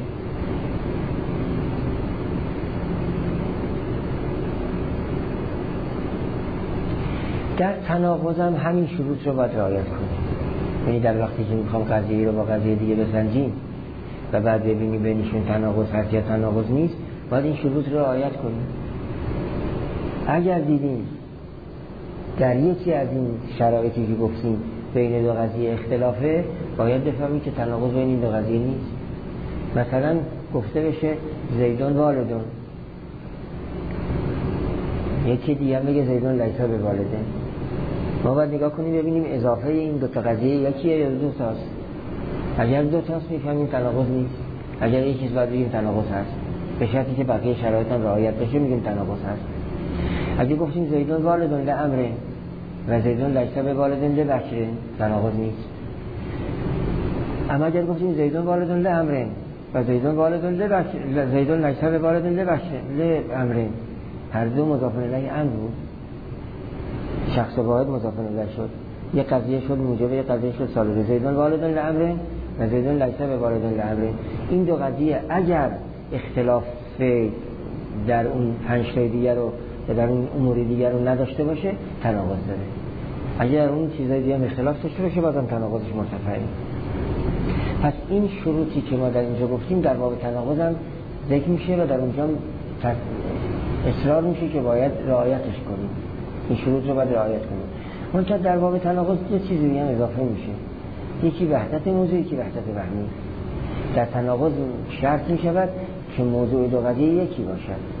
در تناقض هم همین شروط رو باید رعایت کنیم. یعنی در وقتی که میخوام قضیه رو با قضیه دیگه بسنجیم و بعد ببینیم بینشون تناقض هست یا تناقض نیست، باید این شروط رو رعایت کنیم. اگر دیدیم در یکی از این شرایطی که گفتیم بین دو قضیه اختلافه، باید بفهمیم که تناقض بین این دو قضیه نیست. مثلا گفته بشه زیدون والدون، یکی دیگه بگه زیدون لیس بوالدین. ما باید نگاه کنیم ببینیم اضافه این دو تا قضیه یکیه یا دو تاست. اگر دو تاست میفهمیم تناقض نیست. اگر یک چیز باید بگیم تناقض هست، به شرطی که بقیه شرایط هم رعایت بشه میگیم تناقض هست. اگه گفتیم زیدون والدون لامره و زیدون لیس بوالدین لبشر، تناقض نیست. اما اگر گفتیم زیدون والدون لامره و زیدون والدون لبشر، زیدون لیس بوالدین لامره، هر دو مضاف الیه امر بود، شخص واحد مضاف الیه شد، یک قضیه شد موجب یک قضیه شد سالب. زیدون والدون لامره و زیدون لیس بوالدین لامره. این دو قضیه اگر اختلاف در اون 5 تا دیگر رو و در اون امور دیگر رو نداشته باشه تناقض داره. اگر اون چیزای دیگه اختلاف داشته باشه بازم تناقضش مرتفعه. پس این شروطی که ما در اینجا گفتیم در باب تناقض هم ذکر میشه و در اونجا اصرار میشه که باید رعایتش کنیم. این شروط رو باید رعایت کنیم. منتها در باب تناقض یه چیزی دیگه اضافه میشه. یکی وحدت موضوع، یکی وحدت وهمی. در تناقض شرط میشود که موضوع دو قضیه یکی باشد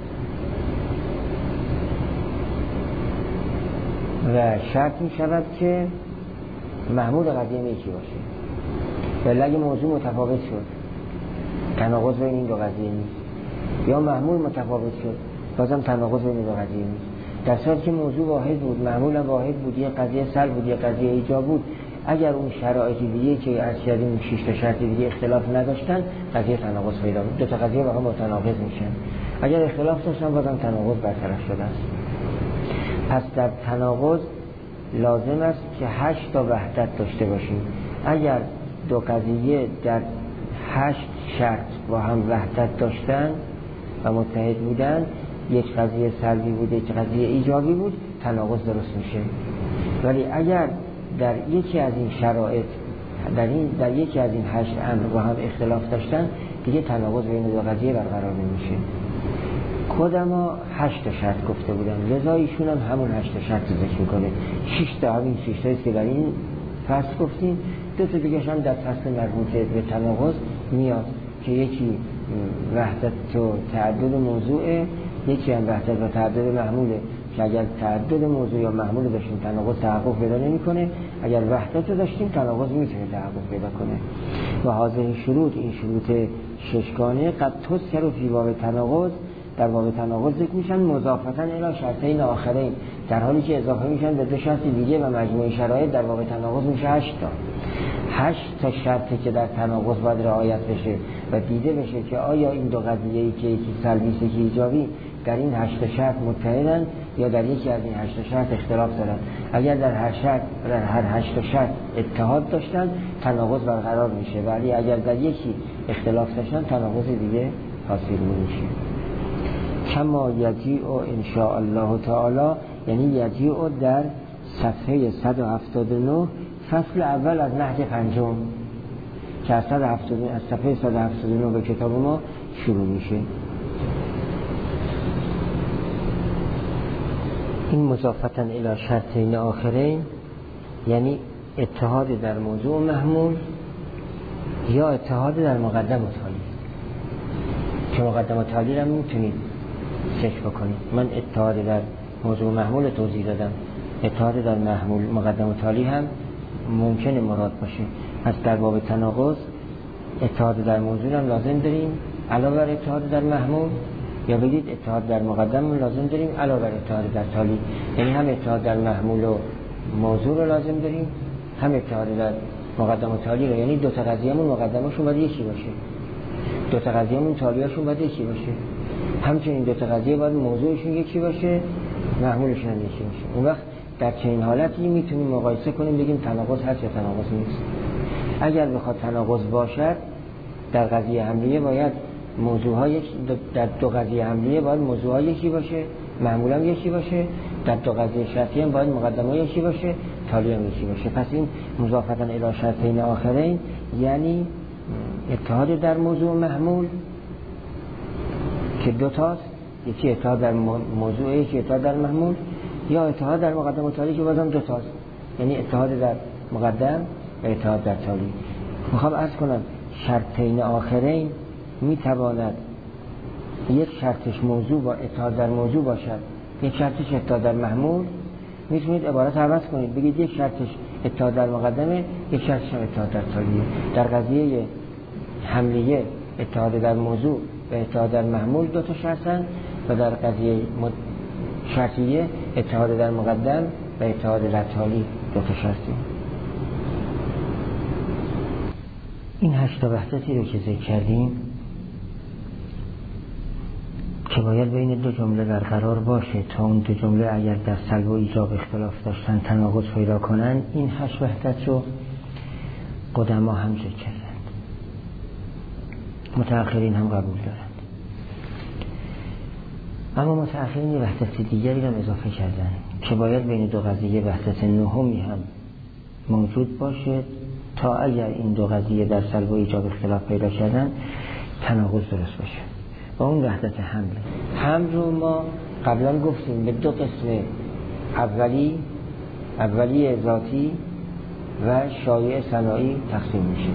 و شرط میشود که محمول قضیه یکی باشه. ولی اگه موضوع متفاوت شد، تناقض بین این دو قضیه نیست، یا محمول متفاوت شد، بازم تناقض بین دو قضیه نیست. در صورتی که موضوع واحد بود، محمول واحد بود، یک قضیه سلب بود، یک قضیه ایجاب بود، اگر اون شرایط دیگه که از کردیم 6 تا شرط دیگه اختلاف نداشتن، قضیه تناقض پیدا میشه. دو تا قضیه با هم متناقض میشن. اگر اختلاف داشتن بازم تناقض برطرف شده است. پس در تناقض لازم است که 8 تا وحدت داشته باشیم. اگر دو قضیه در 8 شرط با هم وحدت داشتن و متحد بودن، یک قضیه سلبی بود یک قضیه ایجابی بود، تناقض درست میشه. ولی اگر در یکی از این شرایط در یکی از این 8 امر با هم اختلاف داشتن، دیگه تناقض بین دو قضیه برقرار نمیشه. خودما 8 تا شرط گفته بودن، لذا ایشون هم همون 8 تا شرط ذکر میکنه. 6 تا همین 6 تایی که در این فصل گفتیم، 2 تا دیگه هم در فصل مربوط به تناقض میاد که یکی وحدت و تعدد موضوعه، یکی هم وحدت و تعدد محموله که اگر تعدد موضوع یا محمول داشتیم تناقض تحقق پیدا نمیکنه، اگر وحدت رو داشتیم تناقض میتونه تحقق پیدا کنه. و هذه این شروط ششگانه قد تذکر فی باب تناقض، در باب تناقض ذکر میشن مضافتا الی شرطین آخرین، در حالی که اضافه میشن به 2 شرط دیگه و مجموع شرایط در باب تناقض میشه 8 تا. 8 تا شرطی که در تناقض باید رعایت بشه و دیده بشه که آیا این دو قضیه‌ای که یکی سلبی است یکی ایجابی در این 8 تا شرط متحدن یا در یکی از این 8 تا شرط اختلاف دارن. اگر در هر 8 تا شرط اتحاد داشتن تناقض برقرار میشه، ولی اگر در یکی اختلاف داشتن تناقض دیگه حاصل نمیشه. کما یجیء ان شاء الله تعالی، یعنی یجیء در صفحه 179 فصل اول از نهج پنجم که از صفحه 179 به کتاب ما شروع میشه. این مضافتاً الی شرطین آخرین یعنی اتحاد در موضوع محمول یا اتحاد در مقدم و تالی، که مقدم و تالی رو میتونید چک بکنید. من اتحاد در موضوع محمول توضیح دادم، اتحاد در محمول مقدم و تالی هم ممکنه مراد باشه. پس در باب تناقض اتحاد در موضوع هم لازم داریم علاوه بر اتحاد در محمول، یا بگید اتحاد در مقدم لازم داریم علاوه بر اتحاد در تالی. یعنی هم اتحاد در محمول و موضوع رو لازم داریم، هم اتحاد در مقدم و تالی رو. یعنی دو تا قضیه‌مون مقدمشون باید یکی باشه، دو تا قضیه‌مون تالیاشون باید یکی باشه. همچنین دو تا قضیه باید موضوعشون یکی باشه، محمولشون هم یکی باشه. اون وقت در چنین حالتی میتونیم مقایسه کنیم بگیم تناقض هست یا تناقض نیست. اگر بخواد تناقض باشد در قضیه حملیه باید موضوعهای در دو قضیه حملیه باید موضوعها یکی باشه، محمول هم یکی باشه، در دو قضیه شرطی هم باید مقدمه یکی باشه، تالی هم یکی باشه. پس این مضافتاً الی شرطین آخرین یعنی اتحاد در موضوع محمول که دو تاست، یکی اتحاد در موضوع یکی اتحاد در محمول، یا اتحاد در مقدم و تالی که بازم دو تاست، یعنی اتحاد در مقدم و اتحاد در تالی. میخوام عرض کنم شرطین آخرین میتواند یک شرطش موضوع با اتحاد در موضوع باشد، یک شرطش اتحاد در محمول. میتونید عبارت عوض کنید بگید یک شرطش اتحاد در مقدمه، یک شرطش هم اتحاد در تالیه. در قضیه حملیه اتحاد در موضوع و اتحاد در محمول دو تا شرطن و در قضیه شرطیه اتحاد در مقدم و اتحاد در تالی دو تا شرطی. این 8 تا وحدتی رو که ذکر کردیم که باید بین دو جمله برقرار باشه تا اون دو جمله اگر در سلب و ایجاب اختلاف داشتن تناقض پیدا کنن، این 8 وحدت رو قدما هم ذکر کردند، متأخرین هم قبول دارند. اما متأخرین یه وحدت دیگری رو اضافه کردن که باید بین دو قضیه وحدت نهمی هم موجود باشه تا اگر این دو قضیه در سلب و ایجاب اختلاف پیدا کردن تناقض درست باشه. و اون وحدت حمل رو ما قبلا گفتیم به دو قسم، اولی ذاتی و شایع صناعی تقسیم میشه.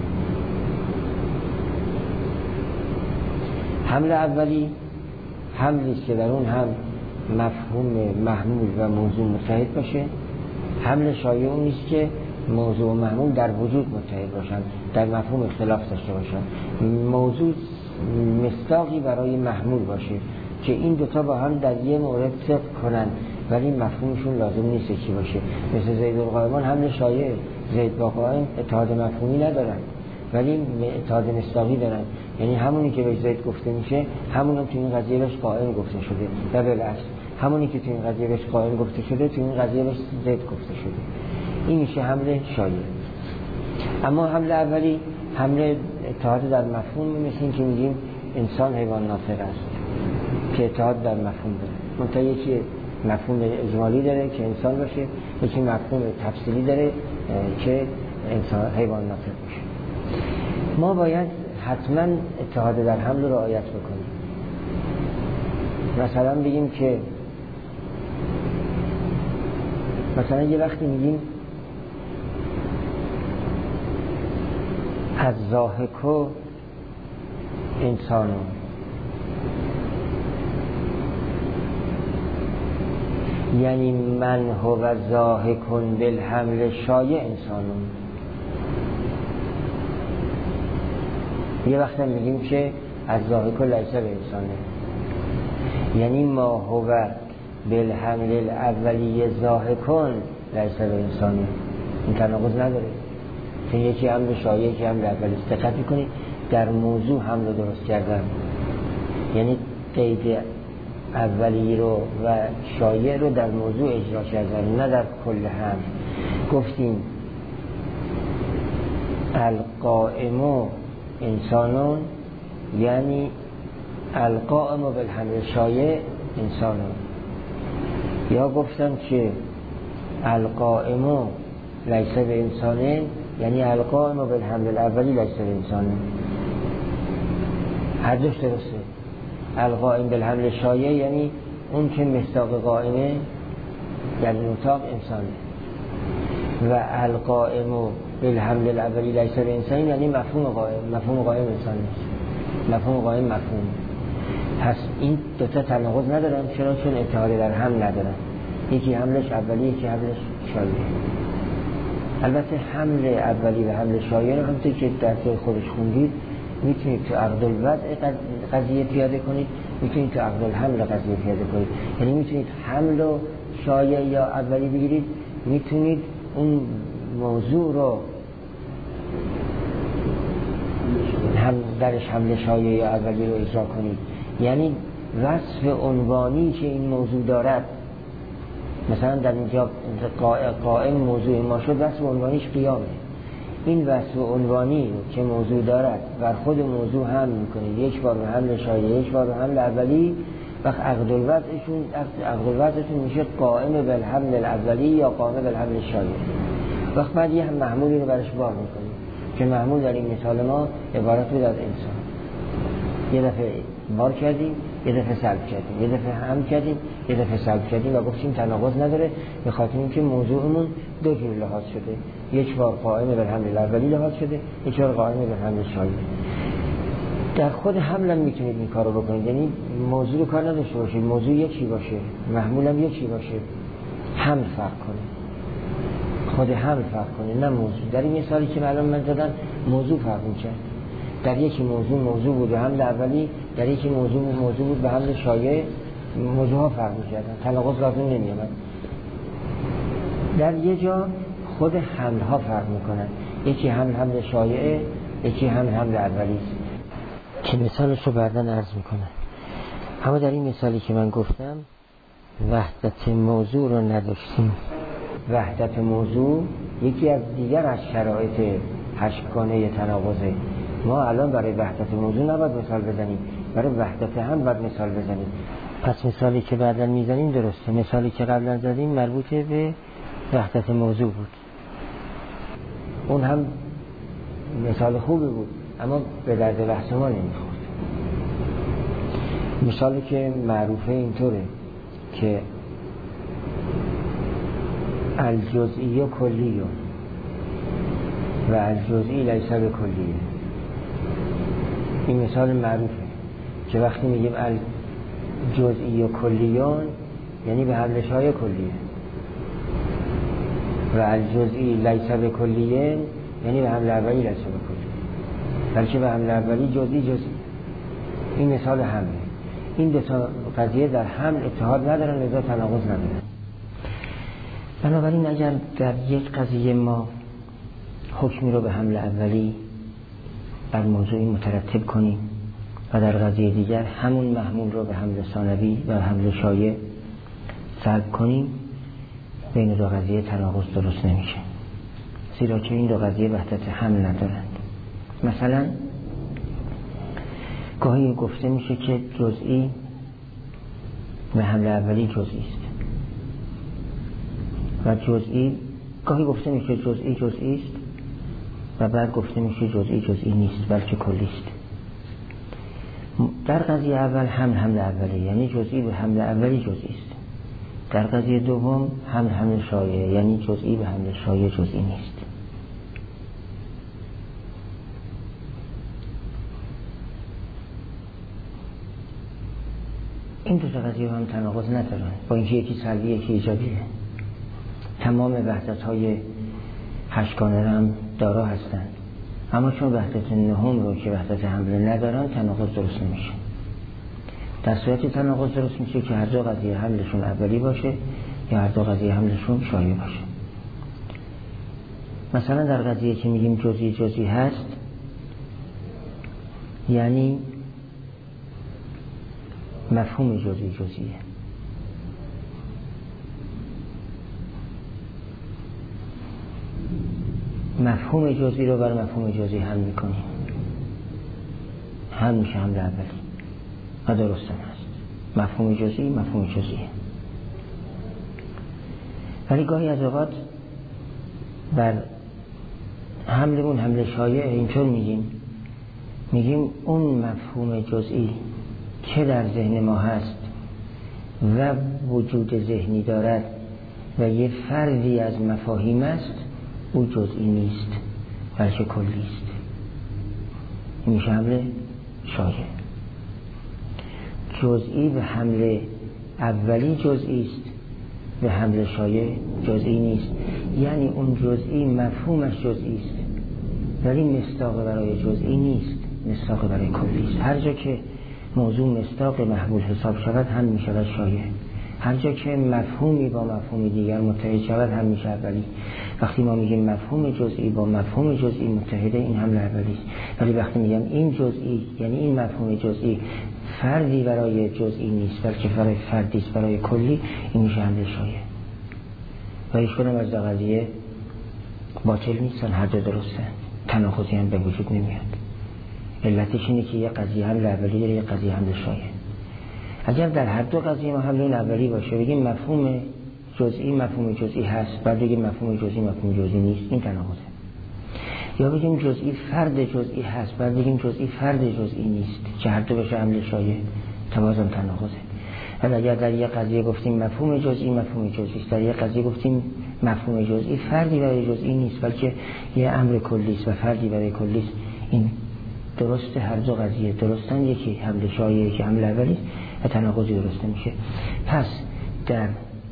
حمل اولی حملی که در اون هم مفهوم محمول و موضوع متحد باشه. حمل شایع اون نیست که موضوع و محمول در وجود متحد باشن، در مفهوم اختلاف داشته باشن. موضوع مصداقی برای محمول باشه که این دوتا با هم در یه مورد صدق کنن ولی مفهومشون لازم نیست یکی باشه. مثل زید و قائمان حمل شایع، زید با قائم اتحاد مفهومی ندارن ولی اتحاد مصداقی دارن. یعنی همونی که به زید گفته میشه همون هم تو این قضیه بهش قائم گفته شده و بالعکس همونی که تو این قضیه بهش قائم گفته شده تو این قضیه بهش زید گفته شده. این میشه حمل شایع. اما حمل اولی حمل اتحاد در مفهوم، مثل این که میگیم انسان حیوان ناطق است که اتحاد در مفهوم داره. منتها یکی مفهوم اجمالی داره که انسان باشه، یکی مفهوم تفصیلی داره که انسان حیوان ناطق باشه. ما باید حتما اتحاد در حمل رو رعایت بکنیم. مثلا بگیم که مثلا یه وقتی میگیم از ضاحک انسانون، یعنی من هو ضاحک بالحمل شایع انسانون. یه وقت میگیم که از ضاحک لیس به انسانه، یعنی ما هو بالحمل الاولی ضاحکون لیس به انسانه. این تناقض نداره. مثلا یکی حمل شایع یکی حمل اولی. دقت میکنید در موضوع حمل درست کردن، یعنی قید اولی رو و شایع رو در موضوع اجرا کردن، نه در کل حمل. گفتیم القائم انسانون، یعنی القائم بالحمل شایع انسانون. یا گفتم که القائم لیس به انسانه، یعنی القائم بالحمل الاولی لیس به انسانه. هر دوش درسته. القائم بالحمل شایع یعنی اون که مصداق قائمه در این اتاق انسانه، و القائم بالحمل الاولی لیس به انسانه یعنی مفهوم قائم انسانه، مفهوم قائم مفهوم. پس این دوتا تناقض ندارن. چرا؟ چون اتحاد در هم ندارن، یکی حملش اولی یکی حملش شایع. البته حمل اولی و حمل شایع رو همونطور که در جای خودش خوندید میتونید تو عقد الوضع قضیه پیاده کنید، میتونید تو عقد الحمل قضیه پیاده کنید. یعنی میتونید حمل و شایع یا اولی بگیرید، میتونید اون موضوع رو هم درش حمل شایع یا اولی رو اجرا کنید. یعنی وصف عنوانی که این موضوع دارد، مثلا در اینجا قائم موضوع ما شد، وصف عنوانیش قیامه. این وصف عنوانی که موضوع دارد بر خود موضوع هم میکنید، یک بار به حمل شایع یک بار به حمل اولی. وقت عقد الوضعشون میشه قائم بالحمل الاولی یا قائم بالحمل شایع. وقت بعد یه محمولی رو برش بار میکنید که محمول در این مثال ما عبارت بود از انسان. یه دفعه بار کردیم، یه دفعه سلب کردیم، یه دفعه هم کردیم، یه دفعه سلب کردیم و گفتیم تناقض نداره، به خاطر اینکه موضوعمون دو جور لحاظ شده. یک بار قائم بالحمل الاولی لحاظ شده، یک بار قائم بالحمل شایع. در خود حمل هم میتونید این کارو بکنید، یعنی موضوع رو کار نداشته باشید، موضوع یکی باشه، محمول هم یکی باشه، حمل فرق کنه، خود حمل فرق کنه نه موضوع. در این مثالی که الان من زدم موضوع فرق می‌کرد. در یکی موضوع بود به حمل اولی، در یکی موضوع بود به حمل شایع. موضوع ها فرق می‌کردن، تناقض لازم نمی‌آمد. در یه جا خود حمل ها فرق می‌کنن، یکی حمل شایع، یکی حمل اولی است که مثالش رو بعداً عرض می‌کنم. اما در این مثالی که من گفتم وحدت موضوع رو نداشتیم. وحدت موضوع یکی از دیگر از شرایط هشتگانه تناقضه. ما الان برای وحدت موضوع نباید مثال بزنیم، برای وحدت هم باید مثال بزنیم. پس مثالی که بعداً میزنیم درسته. مثالی که قبلا زدیم مربوط به وحدت موضوع بود، اون هم مثال خوبی بود اما به درد بحث ما نمیخورد. مثالی که معروفه اینطوره که الجزئی و کلی و الجزئی لیس به کلیه. این مثال معروفه که وقتی میگیم الجزئی و کلیون یعنی به حمل شایع کلیه، و الجزئی لیس به کلیه یعنی به حمل اولی لیس به کلیه، بلکه به حمل اولی جزئی. این مثال حمله. این دو تا قضیه در حمل اتحاد ندارن، لذا تناقض ندارن. بنابراین اگر در یک قضیه ما حکمی رو به حمل اولی بر موضوعی مترتب کنیم و در قضیه دیگر همون محمول رو به حمل ثانوی و حمل شایع سلب کنیم، بین دو قضیه تناقض درست نمیشه، زیرا که این دو قضیه وحدت حمل ندارند. مثلا گاهی گفته میشه که جزئی به حمل اولی جزئی است و جزئی، گاهی گفته میشه جزئی است و بعد گفته میشه جزئی نیست بلکه کلی است. در قضیه اول حمل اولی یعنی جزئی به حمل اولی جزئی است. در قضیه دوم حمل شایع یعنی جزئی به حمل شایع جزئی نیست. این دو تا قضیه هم تناقض ندارن، با اینکه یکی سلبی یکی ایجابیه. تمام وحدت‌های هشتگانه هم دارا هستند، اما چون وحدت نهم رو که وحدت حمل ندارن تناقض درست نمیشه. در صورت تناقض درست میشه که هر دو قضیه حملشون اولی باشه یا هر دو قضیه حملشون شایع باشه. مثلا در قضیه که میگیم جزئی هست، یعنی مفهوم جزئیه. مفهوم جزئی رو بر مفهوم جزئی حمل میکنیم، حل میشه حمل اولی و درست هم هست. مفهوم جزئیه. ولی گاهی از اوقات بر حملمون حمل شایع اینطور میگیم اون مفهوم جزئی که در ذهن ما هست و وجود ذهنی دارد و یه فردی از مفاهیم است، او جزئی نیست بلکه کلی است. این میشه حمل شایع. جزئی به حمل اولی جزئی است، به حمل شایع جزئی نیست. یعنی اون جزئی مفهومش جزئی است ولی مصداق برای جزئی نیست، مصداق برای کلی است. هر جا که موضوع مصداق محمول حساب شود هم می شود شایع. هر جا که مفهومی با مفهوم دیگر متحد شود هم میشه اولی. وقتی ما میگیم مفهوم جزئی با مفهوم جزئی متحده، این حمل اولی است. ولی وقتی میگم این جزئی، یعنی این مفهوم جزئی فردی برای جزئی نیست بلکه برای فردی است برای کلی، این میشه حمل شایع. و هیچ کدام از قضیه باطل نیستن، هر دو درسته، تناقضی هم به وجود نمیاد. علتش اینه که یه قضیه حمل اولی داره، یه قضیه حمل شایع. اگر در هر دو قضیه ما حمل اولی باشه، بگیم مفهوم جزئی هست، بعد بگیم مفهوم جزئی نیست، این تناقضه. یا بگیم جزئی فرد جزئی هست، بعد بگیم جزئی فرد جزئی نیست، که هر دو بشه حمل شایع، توازن تناقضه. ولی اگر در یک قضیه گفتیم مفهوم جزئی است، در یک قضیه گفتیم مفهوم جزئی فردی برای جزئی نیست بلکه یه امر کلی است و فردی برای کلی است، این درسته. هر دو قضیه درستن، یکی حمل شایع یکی حمل اولی و تناقضی درست نمیشه. پس در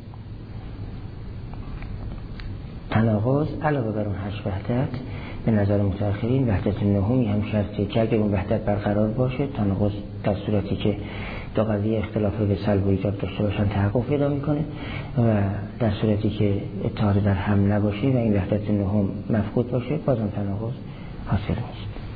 تناقض علاوه بر اون 8 وحدت، به نظر متأخرین وحدت نهمی هم شرطه که اگر اون وحدت برقرار باشه، تناقض در صورتی که دو قضیه اختلاف به سلب و ایجاب داشته باشن تحقق پیدا میکنه، و در صورتی که اتحاد در هم نباشه و این وحدت نهم مفقود باشه، بازم تناقض حاصل نیست.